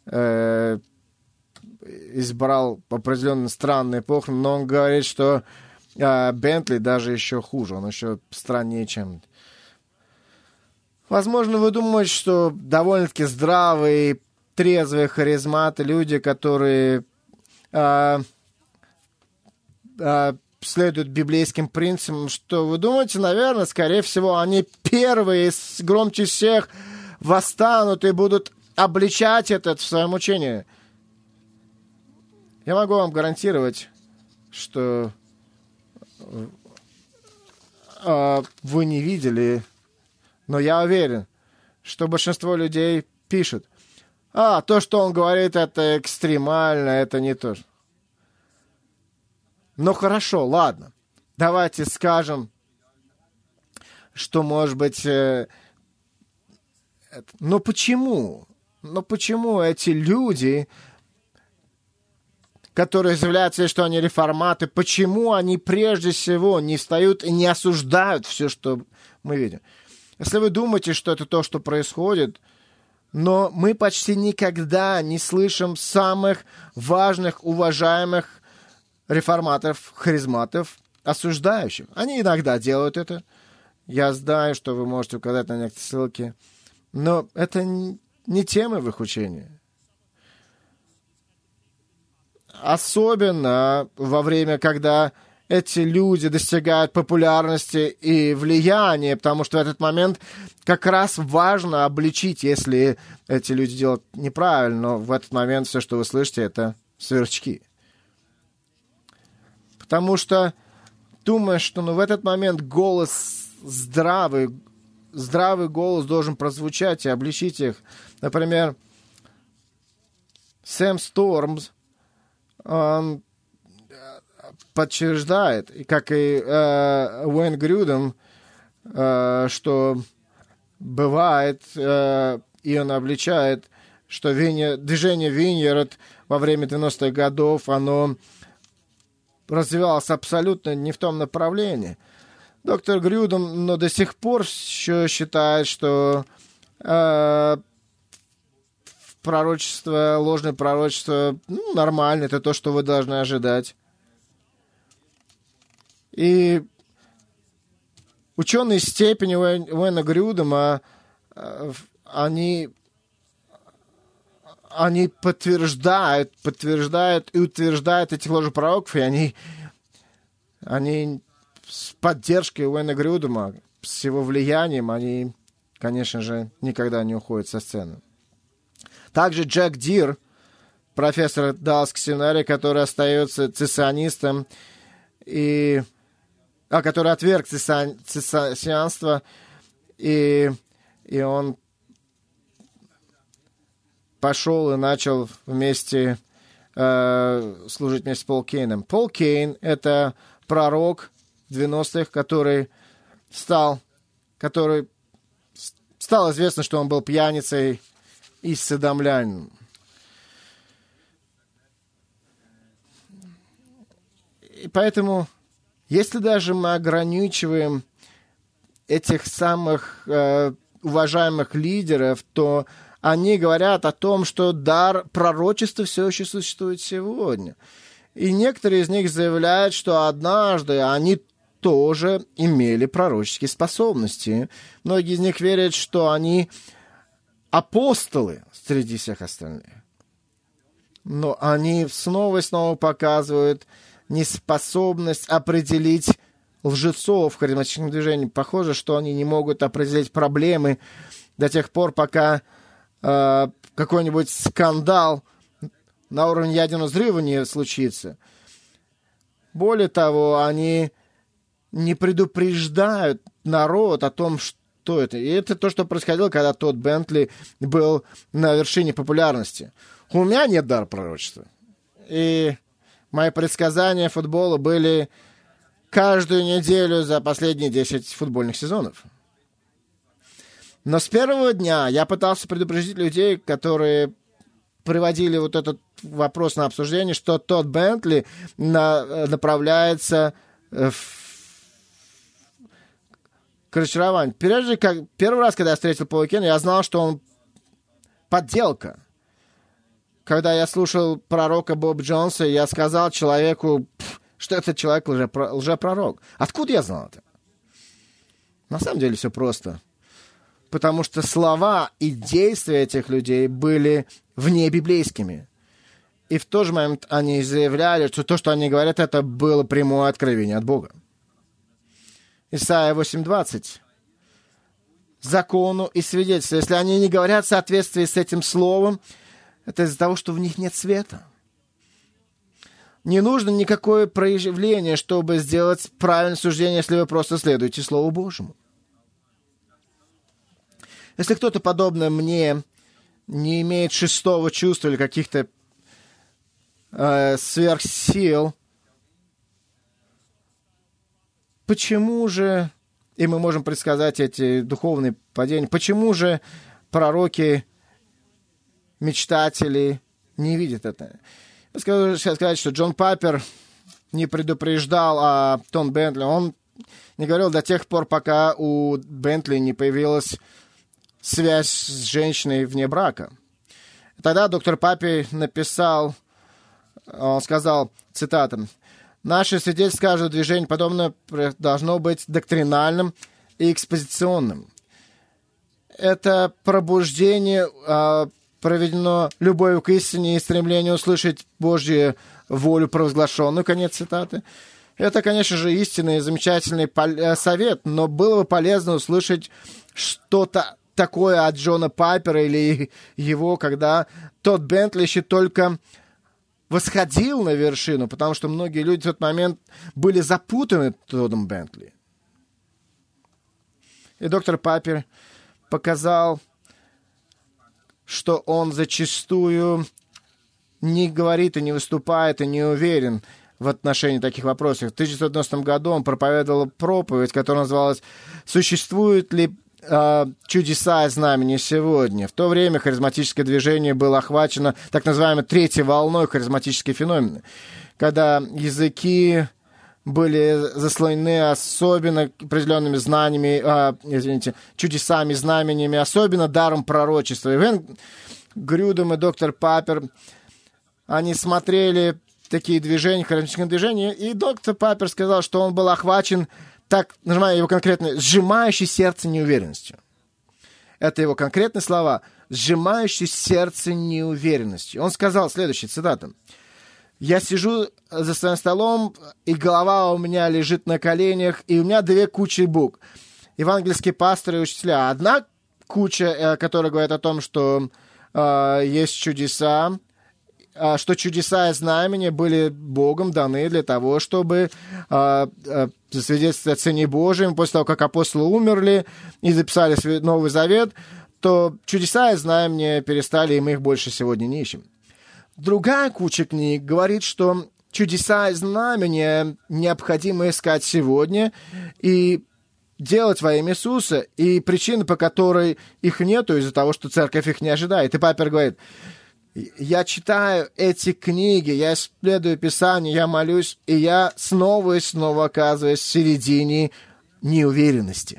избрал определенно странные похороны, но он говорит, что Бентли даже еще хуже, он еще страннее, чем... Возможно, вы думаете, что довольно-таки здравые, трезвые харизматы, люди, которые следуют библейским принципам, что вы думаете, наверное, скорее всего, они первые, громче всех восстанут и будут обличать это в своем учении. Я могу вам гарантировать, что вы не видели, но я уверен, что большинство людей пишут: то, что он говорит, это экстремально, это не то. Ну хорошо, ладно. Давайте скажем, что, может быть... Но почему? Но почему эти люди, которые заявляют, что они реформаты, почему они прежде всего не встают и не осуждают все, что мы видим? Если вы думаете, что это то, что происходит, но мы почти никогда не слышим самых важных, уважаемых реформаторов, харизматов, осуждающих. Они иногда делают это. Я знаю, что вы можете указать на некоторые ссылки, но это не тема в их учении. Особенно во время, когда эти люди достигают популярности и влияния, потому что в этот момент как раз важно обличить, если эти люди делают неправильно, но в этот момент все, что вы слышите, это сверчки. Потому что думаешь, что в этот момент голос здравый голос должен прозвучать и обличить их. Например, Сэм Стормс, он подтверждает, как и Уэйн Грюдем, что бывает, и он обличает, что движение Виньерд во время 90-х годов, оно развивалось абсолютно не в том направлении. Доктор Грюдем, но до сих пор еще считает, что пророчество, ложное пророчество, нормально, это то, что вы должны ожидать. И ученые степени Уэйна Грюдема, они подтверждают и утверждают этих лжепророков, и они с поддержкой Уэйна Грюдема, с его влиянием, они, конечно же, никогда не уходят со сцены. Также Джек Дир, профессор Далласской семинарии, который остается цессионистом, который отверг цессионство, и он пошел и начал вместе служить вместе с Пол Кейном. Пол Кейн — это пророк 90-х, который стал известно, что он был пьяницей и содомлянином. И поэтому, если даже мы ограничиваем этих самых уважаемых лидеров, то они говорят о том, что дар пророчества все еще существует сегодня. И некоторые из них заявляют, что однажды они тоже имели пророческие способности. Многие из них верят, что они апостолы среди всех остальных. Но они снова и снова показывают неспособность определить лжецов в харизматическом движении. Похоже, что они не могут определить проблемы до тех пор, пока какой-нибудь скандал на уровне ядерного взрыва не случится. Более того, они не предупреждают народ о том, что это. И это то, что происходило, когда Тодд Бентли был на вершине популярности. У меня нет дара пророчества. И мои предсказания футбола были каждую неделю за последние 10 футбольных сезонов. Но с первого дня я пытался предупредить людей, которые приводили вот этот вопрос на обсуждение, что Тодд Бентли направляется к разочарованию. Первый раз, когда я встретил Пола Кейна, я знал, что он подделка. Когда я слушал пророка Боба Джонса, я сказал человеку, что этот человек лжепророк. Откуда я знал это? На самом деле все просто. Потому что слова и действия этих людей были внебиблейскими. И в тот же момент они заявляли, что то, что они говорят, это было прямое откровение от Бога. Исайя 8:20. Закону и свидетельству. Если они не говорят в соответствии с этим словом, это из-за того, что в них нет света. Не нужно никакое проявление, чтобы сделать правильное суждение, если вы просто следуете Слову Божьему. Если кто-то, подобно мне, не имеет шестого чувства или каких-то сверхсил, почему же, и мы можем предсказать эти духовные падения, почему же пророки, мечтатели не видят это? Я скажу сейчас сказать, что Джон Пайпер не предупреждал о Том Бентли. Он не говорил до тех пор, пока у Бентли не появилась связь с женщиной вне брака. Тогда доктор Пайпер написал, он сказал, цитата, «Наше свидетельство каждого движения подобное должно быть доктринальным и экспозиционным. Это пробуждение проведено любовью к истине и стремлением услышать Божью волю провозглашенную». Конец цитаты. Это, конечно же, истинный и замечательный совет, но было бы полезно услышать что-то такое от Джона Пайпера или его, когда тот Бентли еще только восходил на вершину, потому что многие люди в тот момент были запутаны Тодом Бентли. И доктор Пайпер показал, что он зачастую не говорит и не выступает и не уверен в отношении таких вопросов. В 1990 году он проповедовал проповедь, которая называлась «Существуют ли чудеса и знамения сегодня?». В то время харизматическое движение было охвачено так называемой третьей волной харизматических феноменов, когда языки были заслонены особенно определенными знаниями, чудесами, знамениями, особенно даром пророчества. И Вен Грюдем и доктор Пайпер, они смотрели такие движения, харизматические движения, и доктор Пайпер сказал, что он был охвачен, так, нажимая его конкретно, сжимающей сердце неуверенностью. Это его конкретные слова, сжимающей сердце неуверенностью. Он сказал следующее, цитата. «Я сижу за своим столом, и голова у меня лежит на коленях, и у меня две кучи букв. Евангельские пасторы и учителя. Одна куча, которая говорит о том, что есть чудеса, что чудеса и знамения были Богом даны для того, чтобы засвидетельствовать о цене Божьем. После того, как апостолы умерли и записали Новый Завет, то чудеса и знамения перестали, и мы их больше сегодня не ищем. Другая куча книг говорит, что чудеса и знамения необходимо искать сегодня и делать во имя Иисуса. И причина, по которой их нету, из-за того, что церковь их не ожидает. И Пайпер говорит, я читаю эти книги, я исследую Писание, я молюсь, и я снова и снова оказываюсь в середине неуверенности.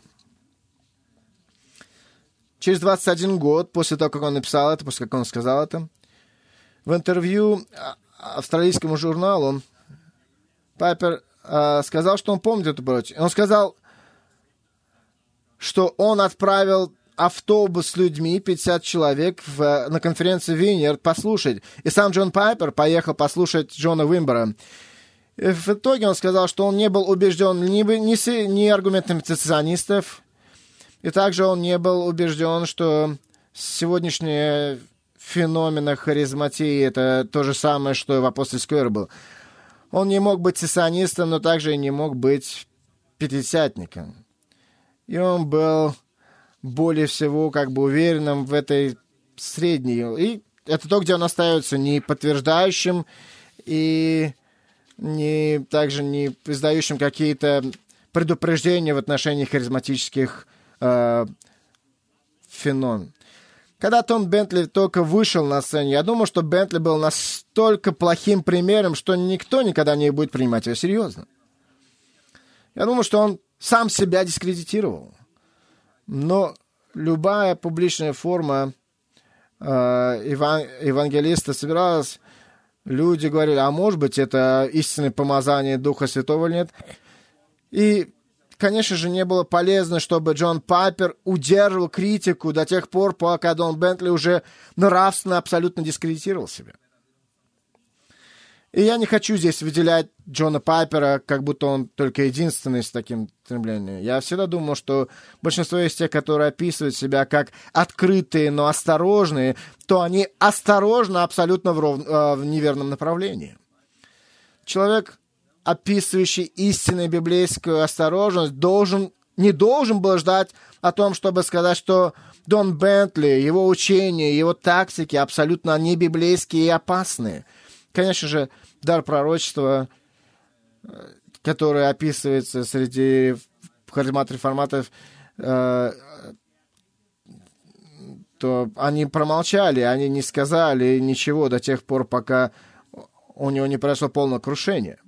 Через 21 год, после того, как он написал это, после того, как он сказал это, в интервью австралийскому журналу Пайпер сказал, что он помнит эту прочь. Он сказал, что он отправил автобус с людьми, 50 человек, на конференцию Виньерд послушать. И сам Джон Пайпер поехал послушать Джона Уимбера. И в итоге он сказал, что он не был убежден ни аргументами сецессионистов, и также он не был убежден, что сегодняшние феномены харизматии — это то же самое, что и в апостольской эре был. Он не мог быть сессионистом, но также и не мог быть пятидесятником. И он был более всего как бы уверенным в этой средней. И это то, где он остается не подтверждающим и также не издающим какие-то предупреждения в отношении харизматических феноменов. Когда Том Бентли только вышел на сцену, я думал, что Бентли был настолько плохим примером, что никто никогда не будет принимать его серьезно. Я думал, что он сам себя дискредитировал. Но любая публичная форма евангелиста собиралась, люди говорили, а может быть, это истинное помазание Духа Святого или нет. И, конечно же, не было полезно, чтобы Джон Пайпер удерживал критику до тех пор, пока Дон Бентли уже нравственно абсолютно дискредитировал себя. И я не хочу здесь выделять Джона Пайпера, как будто он только единственный с таким стремлением. Я всегда думал, что большинство из тех, которые описывают себя как открытые, но осторожные, то они осторожны абсолютно в неверном направлении. Человек, описывающий истинную библейскую осторожность, не должен был ждать о том, чтобы сказать, что Дон Бентли, его учения, его тактики абсолютно не библейские и опасные. Конечно же, дар пророчества, которое описывается среди харизматов-реформатов, то они промолчали, они не сказали ничего до тех пор, пока у него не произошло полное крушение.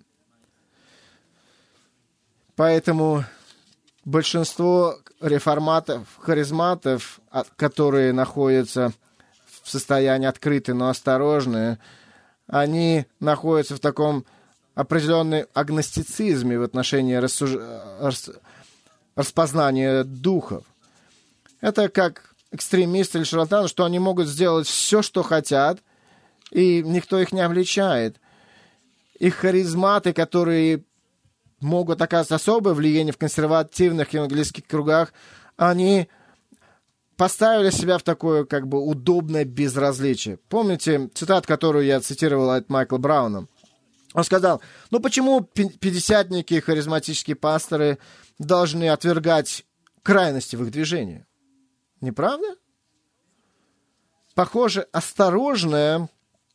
Поэтому большинство реформатов, харизматов, которые находятся в состоянии открытые, но осторожные, они находятся в таком определенном агностицизме в отношении распознания духов. Это как экстремисты или шарлатаны, что они могут сделать все, что хотят, и никто их не обличает. Их харизматы, которые могут оказывать особое влияние в консервативных евангелийских кругах, они поставили себя в такое как бы удобное безразличие. Помните цитату, которую я цитировал от Майкла Брауна? Он сказал, почему пятидесятники и харизматические пасторы должны отвергать крайности в их движении? Не правда? Похоже, осторожное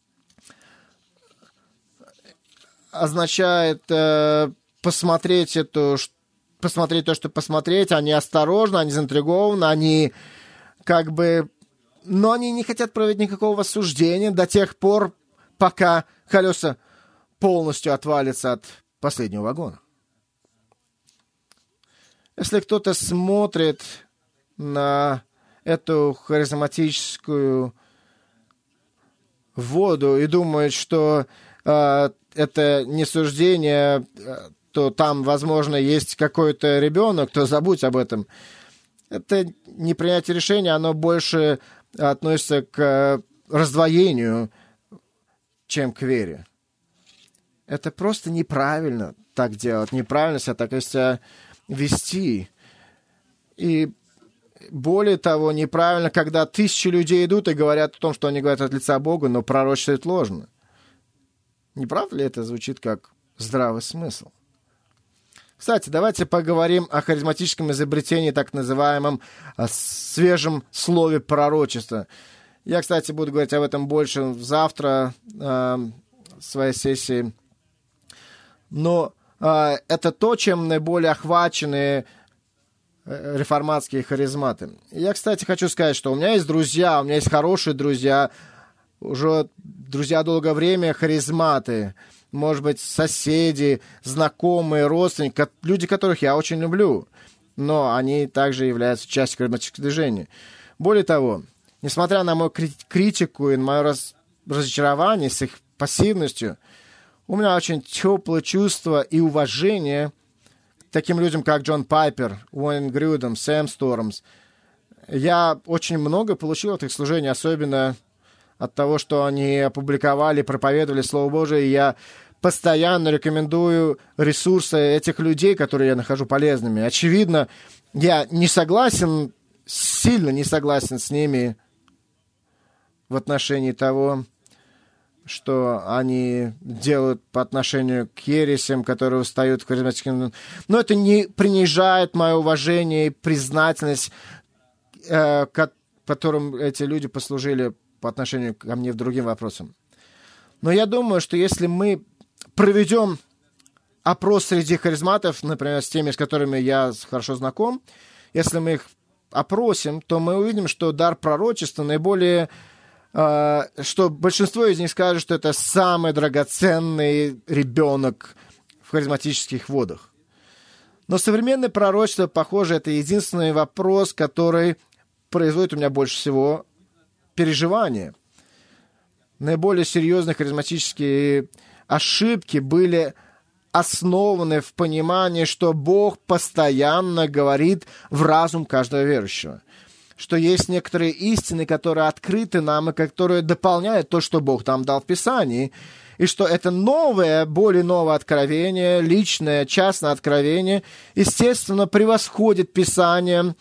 означает посмотреть то, что посмотреть. Они осторожны, они заинтригованы, они но они не хотят проводить никакого суждения до тех пор, пока колеса полностью отвалятся от последнего вагона. Если кто-то смотрит на эту харизматическую воду и думает, что это не суждение, то там, возможно, есть какой-то ребенок, то забудь об этом. Это не принятие решения, оно больше относится к раздвоению, чем к вере. Это просто неправильно так делать, неправильно себя так вести. И более того, неправильно, когда 1000 людей идут и говорят о том, что они говорят от лица Бога, но пророчествуют ложно. Не правда ли это звучит как здравый смысл? Кстати, давайте поговорим о харизматическом изобретении, так называемом свежем слове пророчества. Я, кстати, буду говорить об этом больше завтра в своей сессии. Но это то, чем наиболее охвачены реформатские харизматы. Я, кстати, хочу сказать, что у меня есть друзья, у меня есть хорошие друзья, уже друзья долгое время харизматы, может быть, соседи, знакомые, родственники, люди, которых я очень люблю, но они также являются частью харизматического движения. Более того, несмотря на мою критику и на мое разочарование с их пассивностью, у меня очень теплое чувство и уважение к таким людям, как Джон Пайпер, Уэйн Грюдем, Сэм Стормс. Я очень много получил от их служения, особенно от того, что они опубликовали, проповедовали Слово Божие. И я постоянно рекомендую ресурсы этих людей, которые я нахожу полезными. Очевидно, я сильно не согласен с ними в отношении того, что они делают по отношению к ересям, которые устают в харизматическом... Но это не принижает мое уважение и признательность, которым эти люди послужили по отношению ко мне в другим вопросам. Но я думаю, что если мы проведем опрос среди харизматов, например, с теми, с которыми я хорошо знаком, если мы их опросим, то мы увидим, что дар пророчества наиболее... что большинство из них скажет, что это самый драгоценный ребенок в харизматических водах. Но современное пророчество, похоже, это единственный вопрос, который производит у меня больше всего переживания. Наиболее серьезные харизматические ошибки были основаны в понимании, что Бог постоянно говорит в разум каждого верующего. Что есть некоторые истины, которые открыты нам и которые дополняют то, что Бог нам дал в Писании, и что это новое, более новое откровение, личное, частное откровение, естественно, превосходит Писание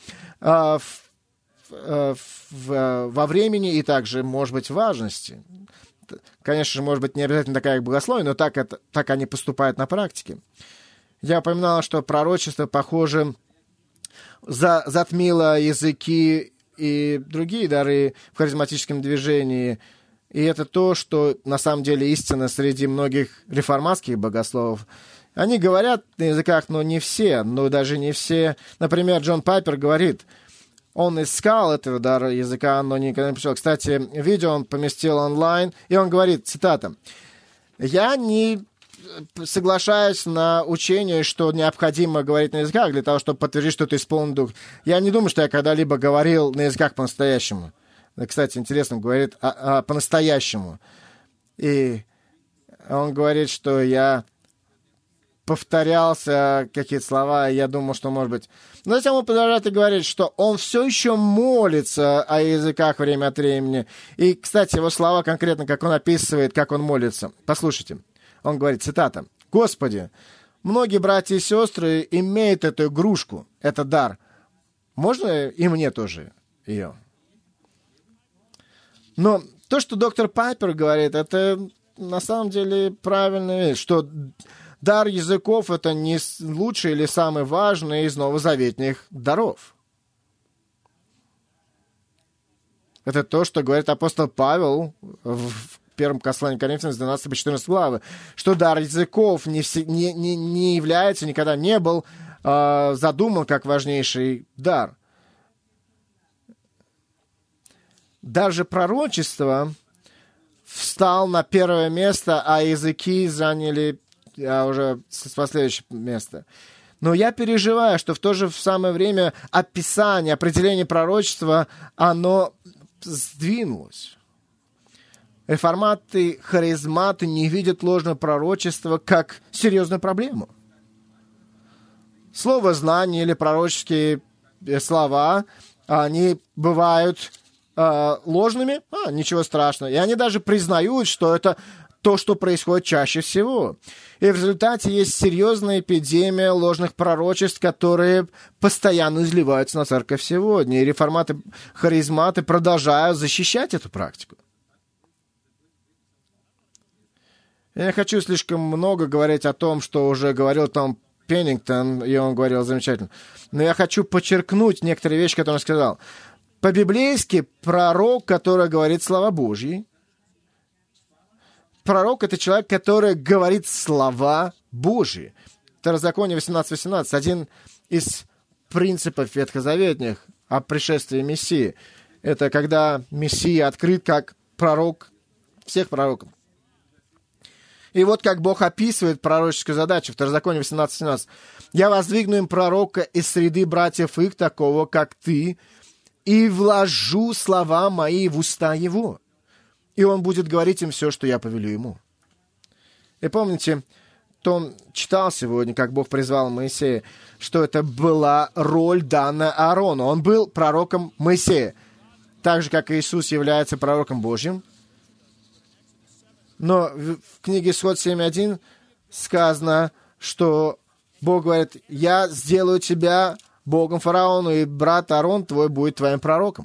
во времени и также, может быть, в важности. Конечно же, может быть, не обязательно такая как богословие, но так они поступают на практике. Я упоминал, что пророчество, похоже, затмило языки и другие дары в харизматическом движении. И это то, что на самом деле истина среди многих реформатских богословов. Они говорят на языках, но не все, но даже не все. Например, Джон Пайпер говорит, он искал этого дара языка, но никогда не пришел. Кстати, видео он поместил онлайн, и он говорит, цитата, «Я не соглашаюсь на учение, что необходимо говорить на языках для того, чтобы подтвердить, что ты исполнен дух. Я не думаю, что я когда-либо говорил на языках по-настоящему». Кстати, интересно, говорит по-настоящему. И он говорит, что я повторялся какие-то слова, и я думал, что, может быть... Но затем он продолжает и говорит, что он все еще молится о языках время от времени. И, кстати, его слова конкретно, как он описывает, как он молится. Послушайте. Он говорит, цитата, «Господи, многие братья и сестры имеют эту игрушку, этот дар. Можно и мне тоже ее?» Но то, что доктор Пайпер говорит, это на самом деле правильная вещь, что дар языков — это не лучший или самый важный из новозаветных даров. Это то, что говорит апостол Павел в первом послании Коринфянам с 12 по 14 главы, что дар языков не является, никогда не был задуман как важнейший дар. Даже пророчество встал на первое место, а языки заняли уже последующее место. Но я переживаю, что в то же самое время описание, определение пророчества, оно сдвинулось. Реформаты, харизматы не видят ложного пророчества как серьезную проблему. Слово знание или пророческие слова, они бывают ложными, ничего страшного. И они даже признают, что это то, что происходит чаще всего. И в результате есть серьезная эпидемия ложных пророчеств, которые постоянно изливаются на церковь сегодня. И реформаты, харизматы продолжают защищать эту практику. Я не хочу слишком много говорить о том, что уже говорил Том Пеннингтон, и он говорил замечательно. Но я хочу подчеркнуть некоторые вещи, которые он сказал. По-библейски пророк, который говорит слова Божьи. Пророк — это человек, который говорит слова Божьи. Второзаконие 18:18, один из принципов ветхозаветных о пришествии Мессии. Это когда Мессия открыт как пророк всех пророков. И вот как Бог описывает пророческую задачу. Второзаконие 18:17. «Я воздвигну им пророка из среды братьев их, такого, как ты, и вложу слова мои в уста его, и он будет говорить им все, что я повелю ему». И помните, Том читал сегодня, как Бог призвал Моисея, что это была роль данная Аарону. Он был пророком Моисея, так же, как Иисус является пророком Божьим. Но в книге Исход 7:1 сказано, что Бог говорит, «Я сделаю тебя Богом фараону, и брат Аарон твой будет твоим пророком».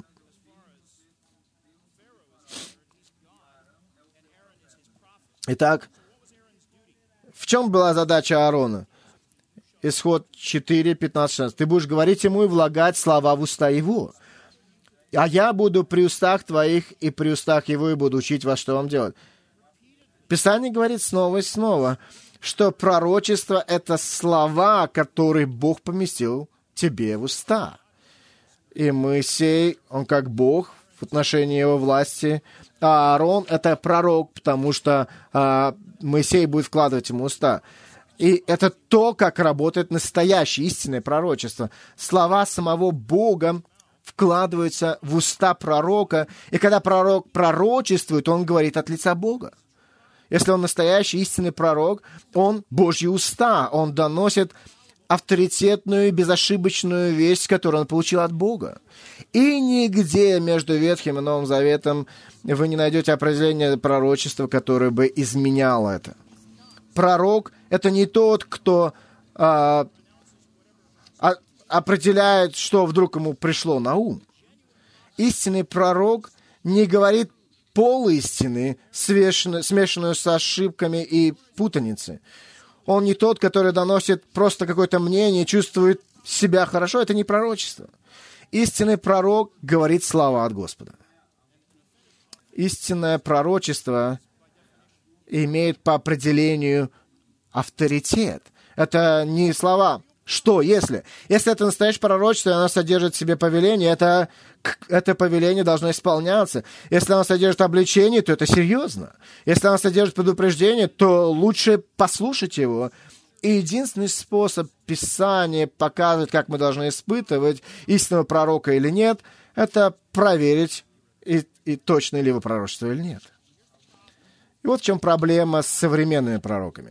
Итак, в чем была задача Аарона? Исход 4, 15, 16. «Ты будешь говорить ему и влагать слова в уста его. А я буду при устах твоих и при устах его, и буду учить вас, что вам делать». Писание говорит снова и снова, что пророчество — это слова, которые Бог поместил тебе в уста. И Моисей, он как Бог в отношении его власти, а Аарон — это пророк, потому что Моисей будет вкладывать ему уста. И это то, как работает настоящее истинное пророчество. Слова самого Бога вкладываются в уста пророка, и когда пророк пророчествует, он говорит от лица Бога. Если он настоящий истинный пророк, он Божьи уста, он доносит авторитетную, безошибочную весть, которую он получил от Бога. И нигде между Ветхим и Новым Заветом вы не найдете определения пророчества, которое бы изменяло это. Пророк — это не тот, кто определяет, что вдруг ему пришло на ум. Истинный пророк не говорит полуистины, смешанную с ошибками и путаницей. Он не тот, который доносит просто какое-то мнение, чувствует себя хорошо. Это не пророчество. Истинный пророк говорит слова от Господа. Истинное пророчество имеет по определению авторитет. Это не слова. Что, если? Если это настоящее пророчество, и оно содержит в себе повеление, это повеление должно исполняться. Если оно содержит обличение, то это серьезно. Если оно содержит предупреждение, то лучше послушать его. И единственный способ Писания показывать, как мы должны испытывать, истинного пророка или нет, это проверить, и точно ли его пророчество или нет. И вот в чем проблема с современными пророками.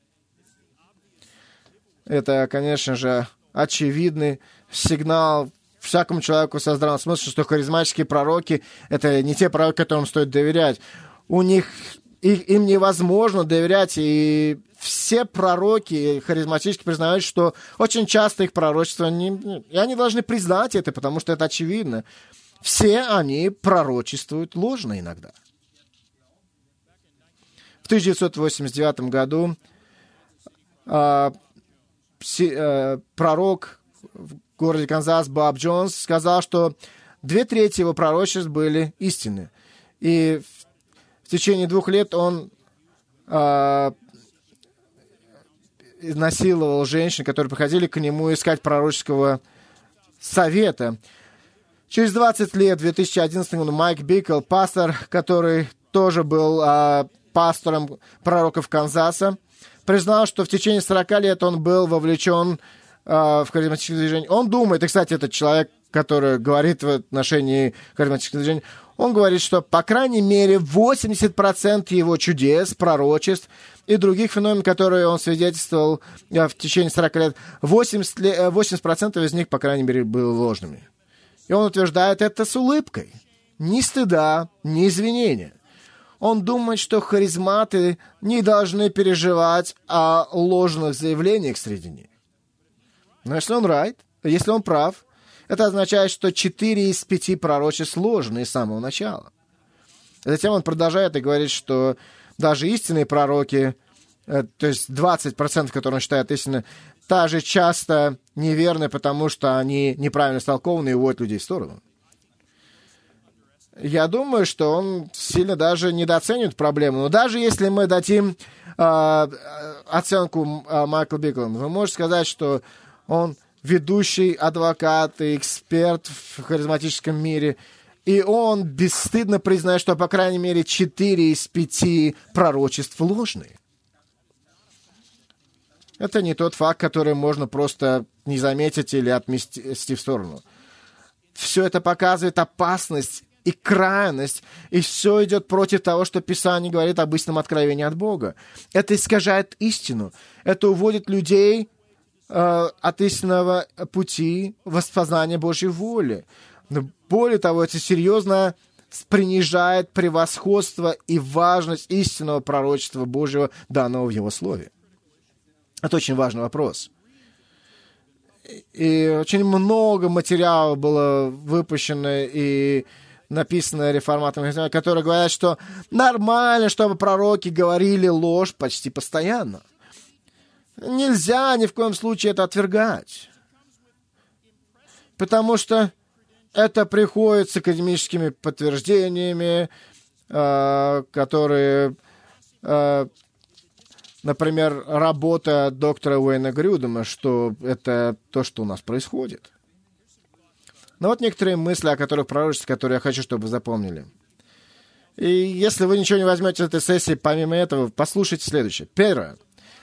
Это, конечно же, очевидный сигнал всякому человеку со здравым смыслом, что харизматические пророки — это не те пророки, которым стоит доверять. Им невозможно доверять, и все пророки харизматически признают, что очень часто их пророчества, и они должны признать это, потому что это очевидно. Все они пророчествуют ложно иногда. В 1989 году пророк в городе Канзас Боб Джонс сказал, что 2/3 его пророчеств были истинны. И в течение 2 лет он насиловал женщин, которые приходили к нему искать пророческого совета. Через 20 лет, в 2011 году, Майк Бикл, пастор, который тоже был пастором пророков Канзаса, признал, что в течение 40 лет он был вовлечен в харизматическое движение. Он думает, и, кстати, этот человек, который говорит в отношении харизматического движения, он говорит, что, по крайней мере, 80% его чудес, пророчеств и других феноменов, которые он свидетельствовал в течение 40 лет, 80% из них, по крайней мере, были ложными. И он утверждает это с улыбкой. Ни стыда, ни извинения. Он думает, что харизматы не должны переживать о ложных заявлениях среди них. Но если он прав, это означает, что 4 из 5 пророчеств ложные с самого начала. Затем он продолжает и говорит, что даже истинные пророки, то есть 20%, которые он считает истинными, также часто неверны, потому что они неправильно истолкованы и уводят людей в сторону. Я думаю, что он сильно даже недооценивает проблему. Но даже если мы дадим оценку Майклу Биклу, вы можете сказать, что он ведущий адвокат и эксперт в харизматическом мире, и он бесстыдно признает, что, по крайней мере, 4 из 5 пророчеств ложные. Это не тот факт, который можно просто не заметить или отмести в сторону. Все это показывает опасность и крайность, и все идет против того, что Писание говорит об истинном откровении от Бога. Это искажает истину. Это уводит людей от истинного пути воспознания Божьей воли. Но более того, это серьезно принижает превосходство и важность истинного пророчества Божьего, данного в Его Слове. Это очень важный вопрос. И очень много материала было выпущено и написано реформаторами, которые говорят, что нормально, чтобы пророки говорили ложь почти постоянно. Нельзя ни в коем случае это отвергать. Потому что это приходит с академическими подтверждениями, которые, например, работа доктора Уэйна Грюдема, что это то, что у нас происходит. Но вот некоторые мысли, о которых пророчестве, которые я хочу, чтобы вы запомнили. И если вы ничего не возьмете из этой сессии, помимо этого, послушайте следующее. Первое.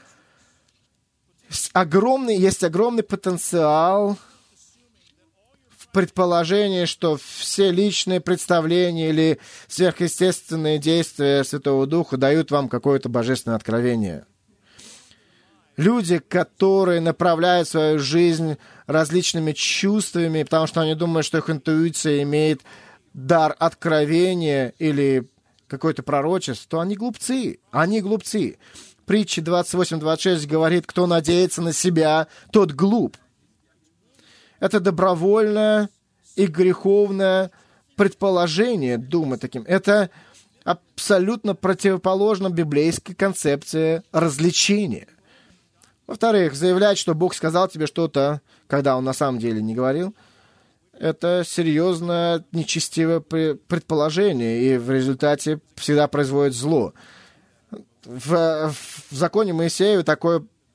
Есть огромный потенциал в предположении, что все личные представления или сверхъестественные действия Святого Духа дают вам какое-то божественное откровение. Люди, которые направляют свою жизнь различными чувствами, потому что они думают, что их интуиция имеет дар откровения или какое-то пророчество, то они глупцы. Они глупцы. Притча 28-26 говорит, кто надеется на себя, тот глуп. Это добровольное и греховное предположение, думать таким. Это абсолютно противоположно библейской концепции развлечения. Во-вторых, заявлять, что Бог сказал тебе что-то, когда Он на самом деле не говорил, это серьезное нечестивое предположение, и в результате всегда производит зло. В законе Моисея такое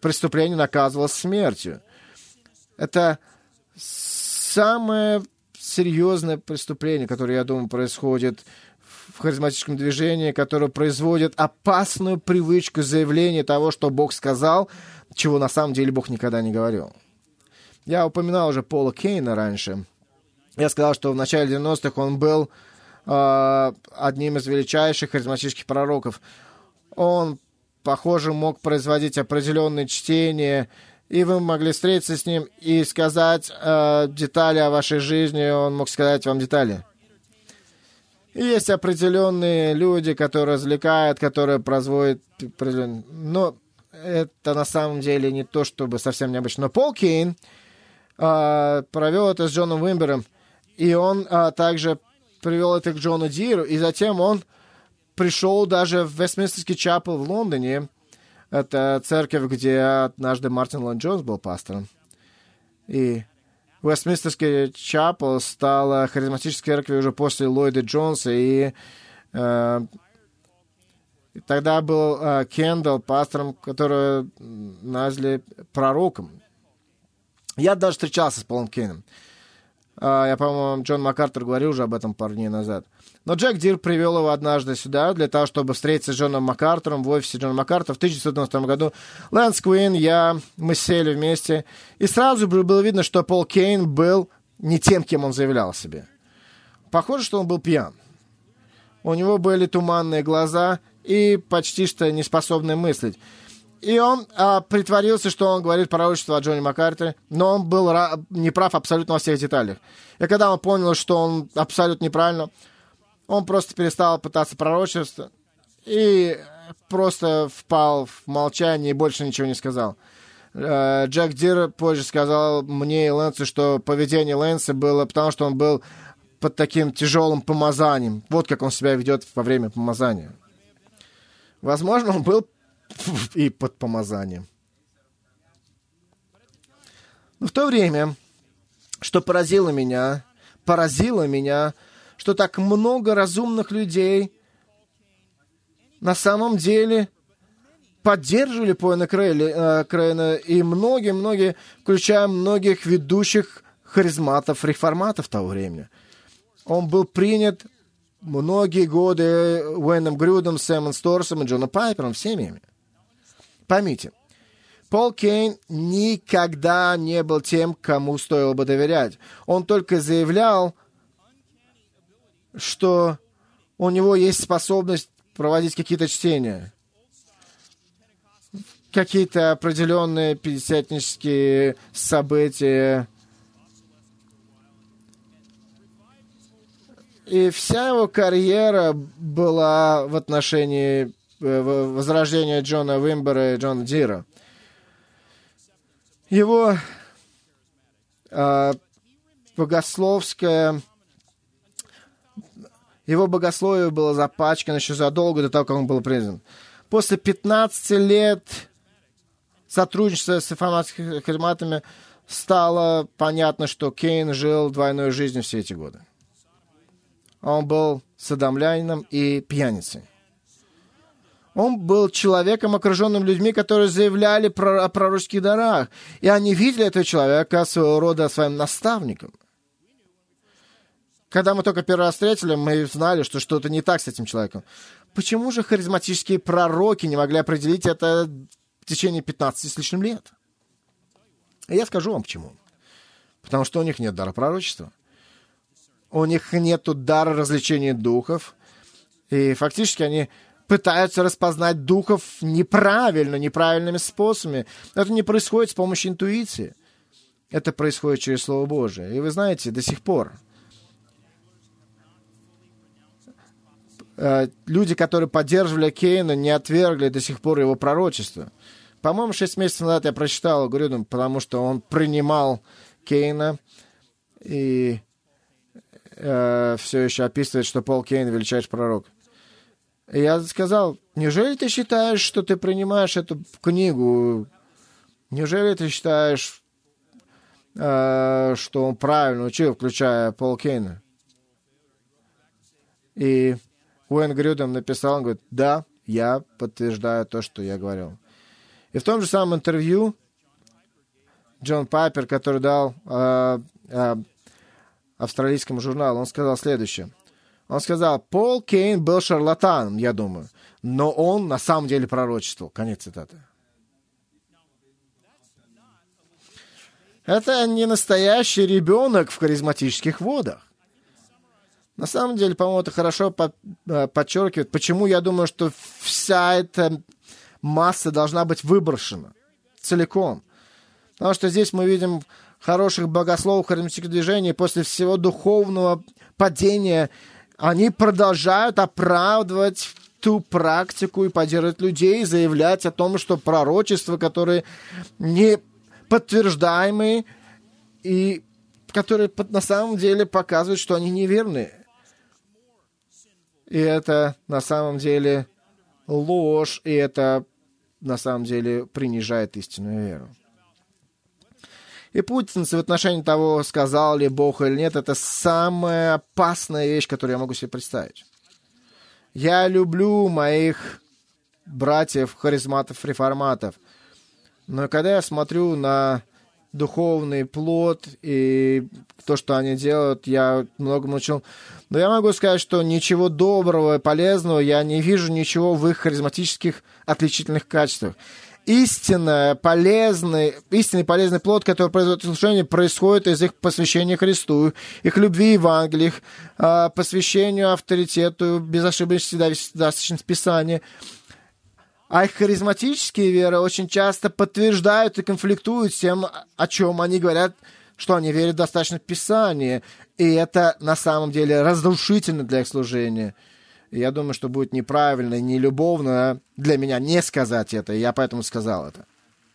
преступление наказывалось смертью. Это самое серьезное преступление, которое, я думаю, происходит в харизматическом движении, которое производит опасную привычку заявления того, что Бог сказал, чего на самом деле Бог никогда не говорил. Я упоминал уже Пола Кейна раньше. Я сказал, что в начале 90-х он был одним из величайших харизматических пророков. Он, похоже, мог производить определенные чтения, и вы могли встретиться с ним и сказать детали о вашей жизни, он мог сказать вам детали. И есть определенные люди, которые развлекают, которые производят определенные... Но это на самом деле не то, чтобы совсем необычно. Но Пол Кейн провел это с Джоном Уимбером, и он также привел это к Джону Диру, и затем он пришел даже в Вестминстерский чапел в Лондоне. Это церковь, где однажды Мартин Ллойд-Джонс был пастором. И Вестминстерский чапел стала харизматической церковью уже после Ллойда Джонса, и тогда был Кендалл пастором, которого назвали пророком. Я даже встречался с Полом Кейном. Я, по-моему, Джон МакАртур говорил уже об этом пару дней назад. Но Джек Дир привел его однажды сюда для того, чтобы встретиться с Джоном МакАртуром в офисе Джона МакАртура в 1992 году. Лэнс Куин, мы сели вместе. И сразу было видно, что Пол Кейн был не тем, кем он заявлял о себе. Похоже, что он был пьян. У него были туманные глаза и почти что неспособный мыслить. И он притворился, что он говорит пророчество о Джоне МакАртуре, но он был неправ абсолютно во всех деталях. И когда он понял, что он абсолютно неправильно, он просто перестал пытаться пророчество и просто впал в молчание и больше ничего не сказал. Джек Дир позже сказал мне и Лэнсу, что поведение Лэнса было потому, что он был под таким тяжелым помазанием. Вот как он себя ведет во время помазания. Возможно, он был и под помазанием. Но в то время, что поразило меня, что так много разумных людей на самом деле поддерживали Поэна Крейна, и многие, включая многих ведущих харизматов, реформатов того времени. Он был принят многие годы Уэйном Грюдом, Сэмом Сторсом и Джоном Пайпером, всеми ими. Поймите, Пол Кейн никогда не был тем, кому стоило бы доверять. Он только заявлял, что у него есть способность проводить какие-то чтения, какие-то определенные пятидесятнические события. И вся его карьера была в отношении возрождения Джона Уимбера и Джона Дира. Его богословие было запачкано еще задолго до того, как он был признан. После 15 лет сотрудничества с реформатскими харизматами стало понятно, что Кейн жил двойной жизнью все эти годы. Он был содомлянином и пьяницей. Он был человеком, окруженным людьми, которые заявляли о пророческих дарах. И они видели этого человека своего рода своим наставником. Когда мы только первый раз встретили, мы знали, что что-то не так с этим человеком. Почему же харизматические пророки не могли определить это в течение 15 с лишним лет? И я скажу вам почему. Потому что у них нет дара пророчества. У них нет дара развлечения духов. И фактически они пытаются распознать духов неправильными способами. Это не происходит с помощью интуиции. Это происходит через Слово Божие. И вы знаете, до сих пор люди, которые поддерживали Кейна, не отвергли до сих пор его пророчество. По-моему, 6 месяцев назад я прочитал Грюдом, потому что он принимал Кейна и все еще описывает, что Пол Кейн величайший пророк. И я сказал, неужели ты считаешь, что ты принимаешь эту книгу? Неужели ты считаешь, что он правильно учил, включая Пола Кейна? И Уэйн Грюдом написал, он говорит, да, я подтверждаю то, что я говорил. И в том же самом интервью Джон Пайпер, который дал австралийскому журналу, он сказал следующее. Он сказал: Пол Кейн был шарлатаном, я думаю, но он на самом деле пророчествовал. Конец цитаты. Это не настоящий ребенок в харизматических водах. На самом деле, по-моему, это хорошо подчеркивает, почему я думаю, что вся эта масса должна быть выброшена целиком. Потому что здесь мы видим хороших богословов харизматических движений, после всего духовного падения они продолжают оправдывать ту практику и поддерживать людей, заявлять о том, что пророчества, которые не подтверждаемые и которые на самом деле показывают, что они неверные. И это на самом деле ложь, и это на самом деле принижает истинную веру. И путаница в отношении того, сказал ли Бог или нет, это самая опасная вещь, которую я могу себе представить. Я люблю моих братьев, харизматов, реформатов, но когда я смотрю на духовный плод и то, что они делают, я многому учил. Но я могу сказать, что ничего доброго и полезного я не вижу ничего в их харизматических отличительных качествах. Истинный полезный плод, который производит служение, происходит из их посвящения Христу, их любви Евангелию, их посвящению авторитету, безошибочности, достаточности Писания. А их харизматические веры очень часто подтверждают и конфликтуют с тем, о чем они говорят, что они верят достаточно в Писание. И это на самом деле разрушительно для их служения. И я думаю, что будет неправильно и нелюбовно для меня не сказать это. И я поэтому сказал это.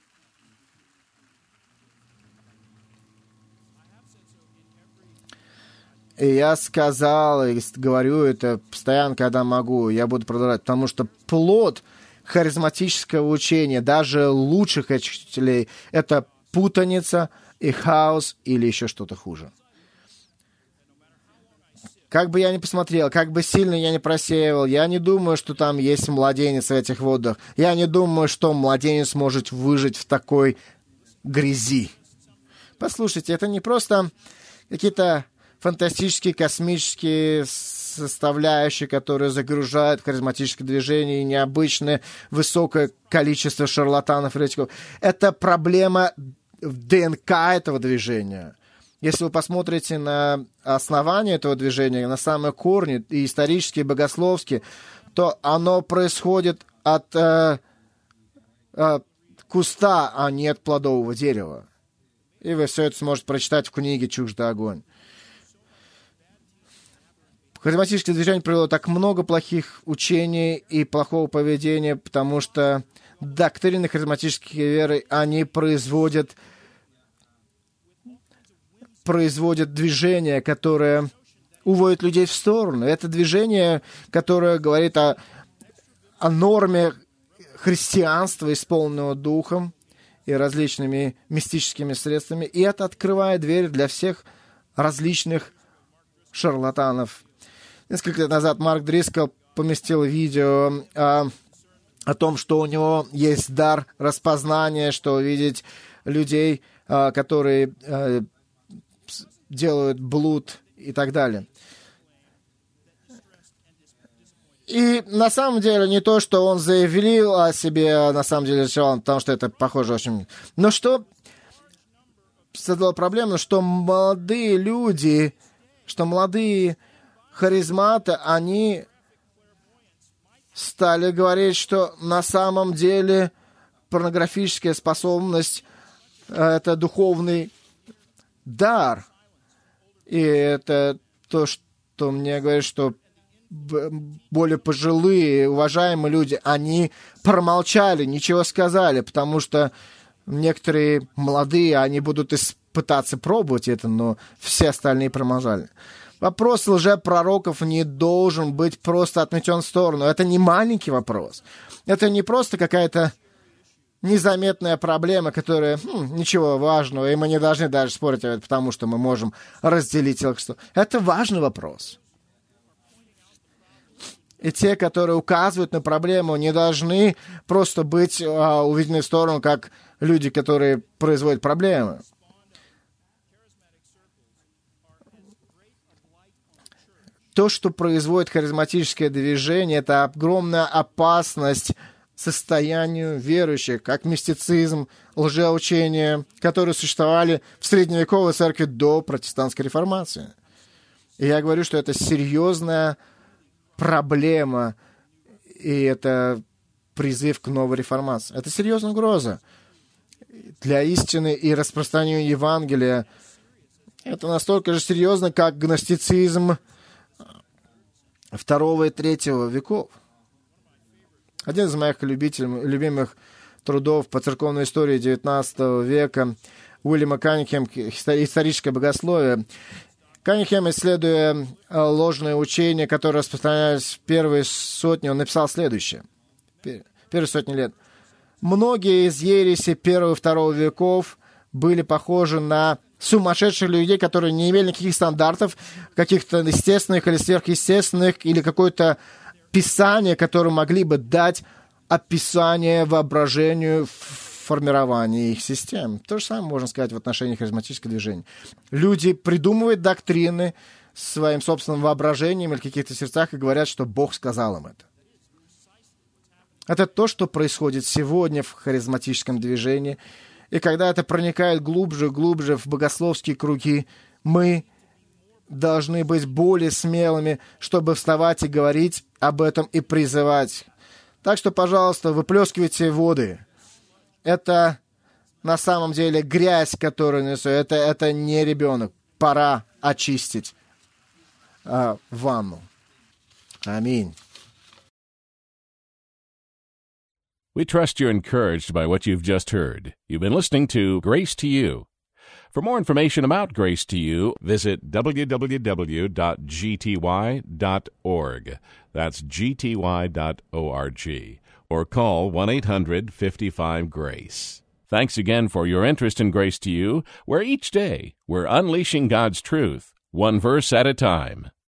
И я сказал, и говорю это постоянно, когда могу. Я буду продолжать, потому что плод харизматического учения, даже лучших учителей, это путаница и хаос или еще что-то хуже. Как бы я ни посмотрел, как бы сильно я ни просеивал, я не думаю, что там есть младенец в этих водах. Я не думаю, что младенец может выжить в такой грязи. Послушайте, это не просто какие-то фантастические, космические составляющие, которые загружают харизматическое движение и необычное высокое количество шарлатанов и еретиков. Это проблема в ДНК этого движения. Если вы посмотрите на основание этого движения, на самые корни, и исторические, и богословские, то оно происходит от куста, а не от плодового дерева. И вы все это сможете прочитать в книге «Чуждый огонь». Харизматическое движение привело так много плохих учений и плохого поведения, потому что доктрины харизматической веры, они производят движение, которое уводит людей в сторону. Это движение, которое говорит о норме христианства, исполненного духом и различными мистическими средствами, и это открывает дверь для всех различных шарлатанов. Несколько лет назад Марк Дрискл поместил видео о том, что у него есть дар распознания, что видеть людей, которые делают блуд и так далее. И на самом деле не то, что он заявил о себе, на самом деле решил, потому что это похоже очень... Но что создало проблему, что молодые люди, что молодые харизматы, они стали говорить, что на самом деле порнографическая способность — это духовный дар. И это то, что мне говорят, что более пожилые, уважаемые люди, они промолчали, ничего сказали, потому что некоторые молодые, они будут пытаться пробовать это, но все остальные промолчали. Вопрос лжепророков не должен быть просто отметен в сторону. Это не маленький вопрос. Это не просто какая-то незаметная проблема, которая ничего важного, и мы не должны даже спорить об этом, потому что мы можем разделить их. Это важный вопрос. И те, которые указывают на проблему, не должны просто быть уведены в сторону, как люди, которые производят проблемы. То, что производит харизматическое движение, это огромная опасность состоянию верующих, как мистицизм, лжеучения, которые существовали в средневековой церкви до протестантской реформации. И я говорю, что это серьезная проблема, и это призыв к новой реформации. Это серьезная угроза для истины и распространения Евангелия. Это настолько же серьезно, как гностицизм II и III веков. Один из моих любимых трудов по церковной истории XIX века Уильяма Каннингема «Историческое богословие». Каннингем, исследуя ложные учения, которые распространялись в первые сотни, он написал следующее. Первые сотни лет. Многие из ереси I и II веков были похожи на сумасшедших людей, которые не имели никаких стандартов, каких-то естественных или сверхъестественных, или какое-то писание, которое могли бы дать описание воображению в формировании их систем. То же самое можно сказать в отношении харизматического движения. Люди придумывают доктрины своим собственным воображением или в каких-то сердцах и говорят, что Бог сказал им это. Это то, что происходит сегодня в харизматическом движении. И когда это проникает глубже и глубже в богословские круги, мы должны быть более смелыми, чтобы вставать и говорить об этом и призывать. Так что, пожалуйста, выплескивайте воды. Это на самом деле грязь, которую несу. Это не ребенок. Пора очистить ванну. Аминь. We trust you're encouraged by what you've just heard. You've been listening to Grace to You. For more information about Grace to You, visit www.gty.org. That's gty.org. Or call 1-800-55-GRACE. Thanks again for your interest in Grace to You, where each day we're unleashing God's truth, one verse at a time.